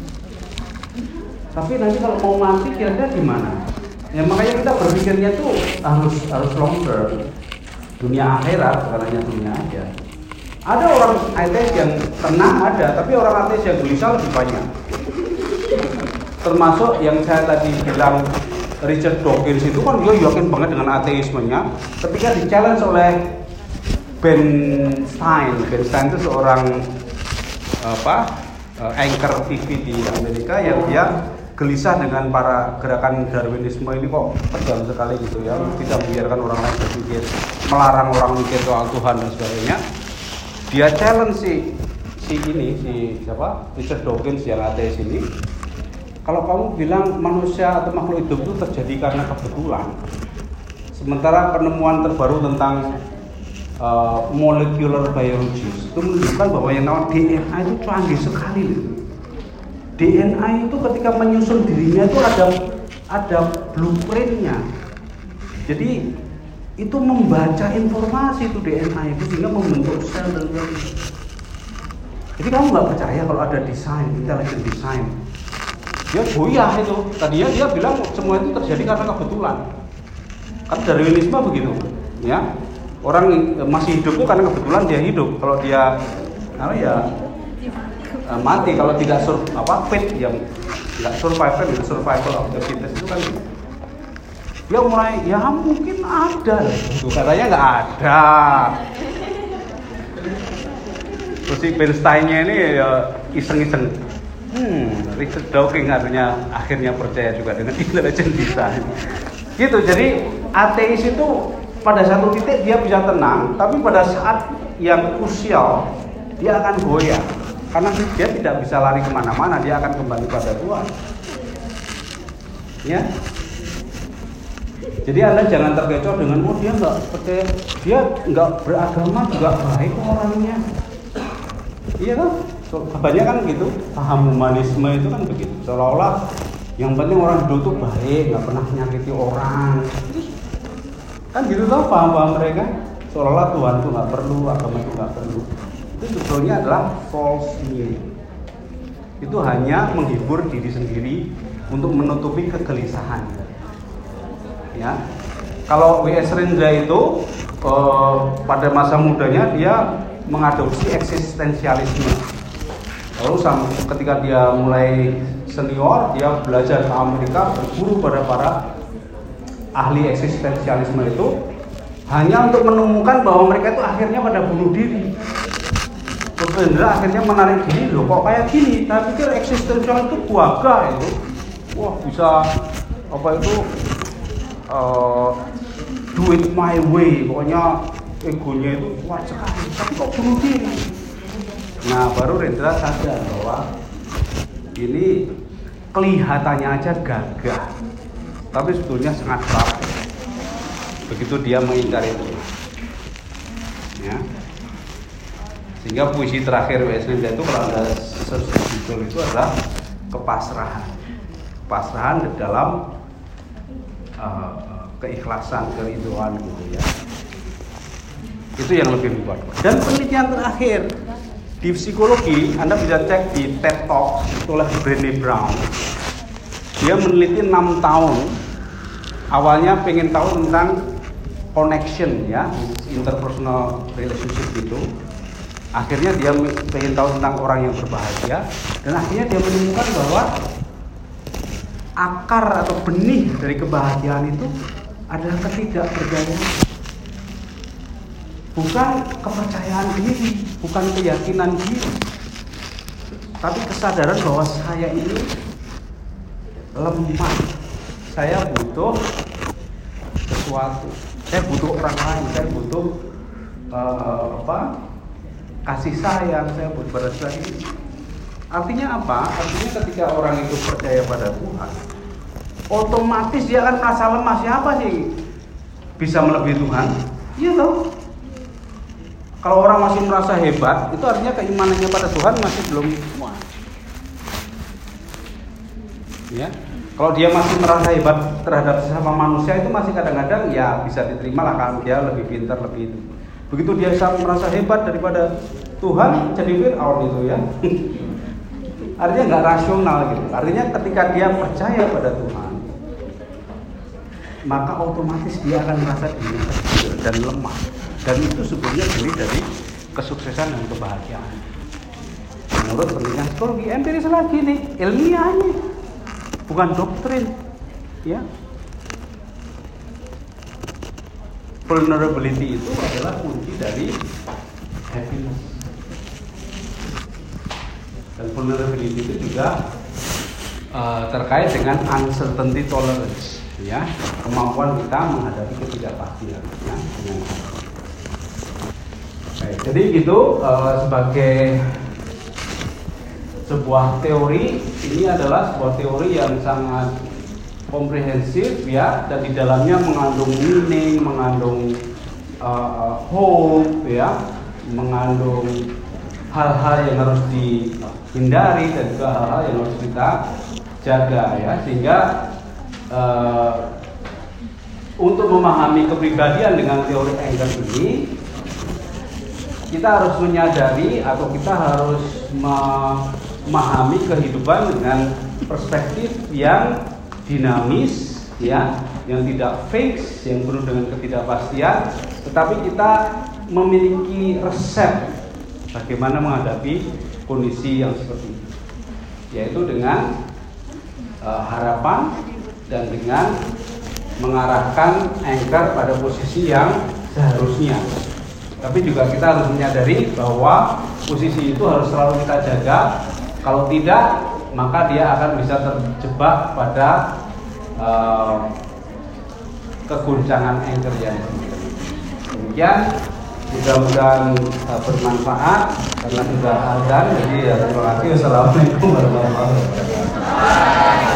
Tapi nanti kalau mau mati kira-kira gimana? Ya makanya kita berpikirnya tuh harus harus long term. Dunia akhirat bukan hanya dunia aja. Ada orang ateis yang tenang ada, tapi orang ateis yang gelisah lebih banyak. Termasuk yang saya tadi bilang Richard Dawkins itu kan dia yakin banget dengan ateismenya. Ketika di challenge oleh Ben Stein, Ben Stein itu seorang apa anchor T V di Amerika yang dia gelisah dengan para gerakan Darwinisme ini kok tegang sekali gitu ya, tidak membiarkan orang lain berpikir, melarang orang mikir soal Tuhan dan sebagainya. Dia challenge si si ini si siapa Richard Dawkins yang ateis ini, kalau kamu bilang manusia atau makhluk hidup itu terjadi karena kebetulan, sementara penemuan terbaru tentang uh, molecular biology itu menunjukkan bahwa yang namanya D N A itu canggih sekali. D N A itu ketika menyusun dirinya itu ada ada blueprintnya. Jadi itu membaca informasi itu D N A itu sehingga membentuk sel dan sebagainya. Jadi kamu nggak percaya kalau ada desain, intelligent design? Dia goyah itu. Tadinya dia bilang semua itu terjadi karena kebetulan. Kan Darwinisme begitu, ya. Orang masih hidup itu karena kebetulan dia hidup. Kalau dia, apa ya? Uh, mati kalau tidak sur apa fit yang nggak survival itu survival of the fittest itu kan dia mulai ya mungkin ada itu katanya nggak ada. Terus si Ben Stein-nya ini ya iseng-iseng hmm Richard Dawkins artinya akhirnya percaya juga dengan intelligent design gitu. Jadi ateis itu pada satu titik dia bisa tenang, tapi pada saat yang krusial dia akan goyah. Karena dia tidak bisa lari kemana-mana, dia akan kembali pada Tuhan. Ya. Jadi Anda jangan terkecoh dengan oh dia nggak percaya, dia nggak beragama juga baik orangnya. Iya kan? Kebanyakan gitu. Paham humanisme itu kan begitu. Seolah-olah yang penting orang hidup itu baik, nggak pernah menyakiti orang. Kan gitu tau paham-paham mereka. Seolah-olah Tuhan itu nggak perlu, agama itu nggak perlu. Itu sebetulnya adalah false meaning. Itu hanya menghibur diri sendiri untuk menutupi kegelisahan. Ya, kalau W S Rendra itu eh, pada masa mudanya dia mengadopsi eksistensialisme. Lalu ketika dia mulai senior, dia belajar ke Amerika, berguru pada para ahli eksistensialisme itu hanya untuk menemukan bahwa mereka itu akhirnya pada bunuh diri. Rendra akhirnya menarik diri, loh kok kayak gini? Saya pikir eksistensial itu buaga itu, wah bisa apa itu uh, do it my way, pokoknya egonya itu kuat sekali. Tapi kok bunuh diri? Nah baru Rendra sadar bahwa ini kelihatannya aja gagah, tapi sebetulnya sangat rapuh. Begitu dia mengingkari itu, ya. Sehingga puisi terakhir W S Rendra itu kalau Anda search Google itu adalah kepasrahan, kepasrahan di dalam uh, keikhlasan, keriduan gitu ya. Itu yang lebih kuat. Dan penelitian terakhir di psikologi, Anda bisa cek di TED Talk oleh Brené Brown. Dia meneliti enam tahun. Awalnya pengen tahu tentang connection ya, interpersonal relationship gitu. Akhirnya dia ingin tahu tentang orang yang berbahagia, dan akhirnya dia menemukan bahwa akar atau benih dari kebahagiaan itu adalah ketidakberdayaan. Bukan kepercayaan diri, bukan keyakinan diri, tapi kesadaran bahwa saya ini lemah. Saya butuh sesuatu. Saya butuh orang lain. Saya butuh uh, apa? Kasih sayang. Saya butuh belas lagi. Artinya apa? Artinya ketika orang itu percaya pada Tuhan, otomatis dia akan merasa lemah. Siapa sih bisa melebihi Tuhan? Iya toh. Kalau orang masih merasa hebat, itu artinya keimanannya pada Tuhan masih belum kuat. Ya. Kalau dia masih merasa hebat terhadap sesama manusia, itu masih kadang-kadang ya bisa diterima lah kalau dia lebih pintar, lebih itu. Begitu dia merasa hebat daripada Tuhan, jadi Fir'aun itu ya. Artinya nggak rasional gitu. Artinya ketika dia percaya pada Tuhan, maka otomatis dia akan merasa diri kecil dan lemah. Dan itu sebenarnya diri dari kesuksesan dan kebahagiaan. Menurut penelitian psikologi empiris lagi nih, ilmiahnya, bukan doktrin, ya. Vulnerability itu adalah kunci dari happiness. Dan vulnerability itu juga uh, terkait dengan uncertainty tolerance, ya, kemampuan kita menghadapi ketidakpastian, ya, dengan baik. Jadi itu uh, sebagai sebuah teori, ini adalah sebuah teori yang sangat komprehensif, ya, dan di dalamnya mengandung meaning, mengandung uh, hope, ya, mengandung hal-hal yang harus dihindari dan juga hal-hal yang harus kita jaga, ya, sehingga uh, untuk memahami kepribadian dengan teori Anchor ini, kita harus menyadari atau kita harus memahami kehidupan dengan perspektif yang dinamis, ya, yang tidak fix, yang penuh dengan ketidakpastian, tetapi kita memiliki resep bagaimana menghadapi kondisi yang seperti itu, yaitu dengan uh, harapan dan dengan mengarahkan anchor pada posisi yang seharusnya. Tapi juga kita harus menyadari bahwa posisi itu harus selalu kita jaga. Kalau tidak, maka dia akan bisa terjebak pada uh, keguncangan anchor yang demikian. Mudah-mudahan uh, bermanfaat karena sudah azan. Jadi ya, terima kasih. Wassalamualaikum warahmatullahi wabarakatuh.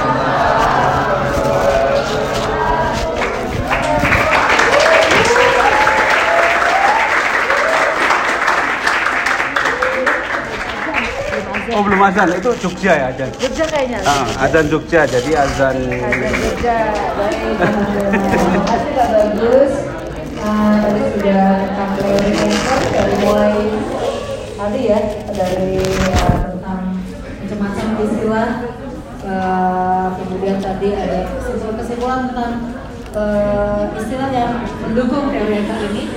Oh, belum azan, itu Jogja ya azan.
Jogja kayaknya.
Ah, azan Jogja, jadi azan.
Azan Jogja, baik. Terima kasih Pak Bagus. Nah, tadi sudah tentang teori anchor dari mulai tadi ya, dari uh, tentang macam-macam istilah, uh, kemudian tadi ada kesimpulan-kesimpulan tentang uh, istilah yang mendukung teori anchor ini.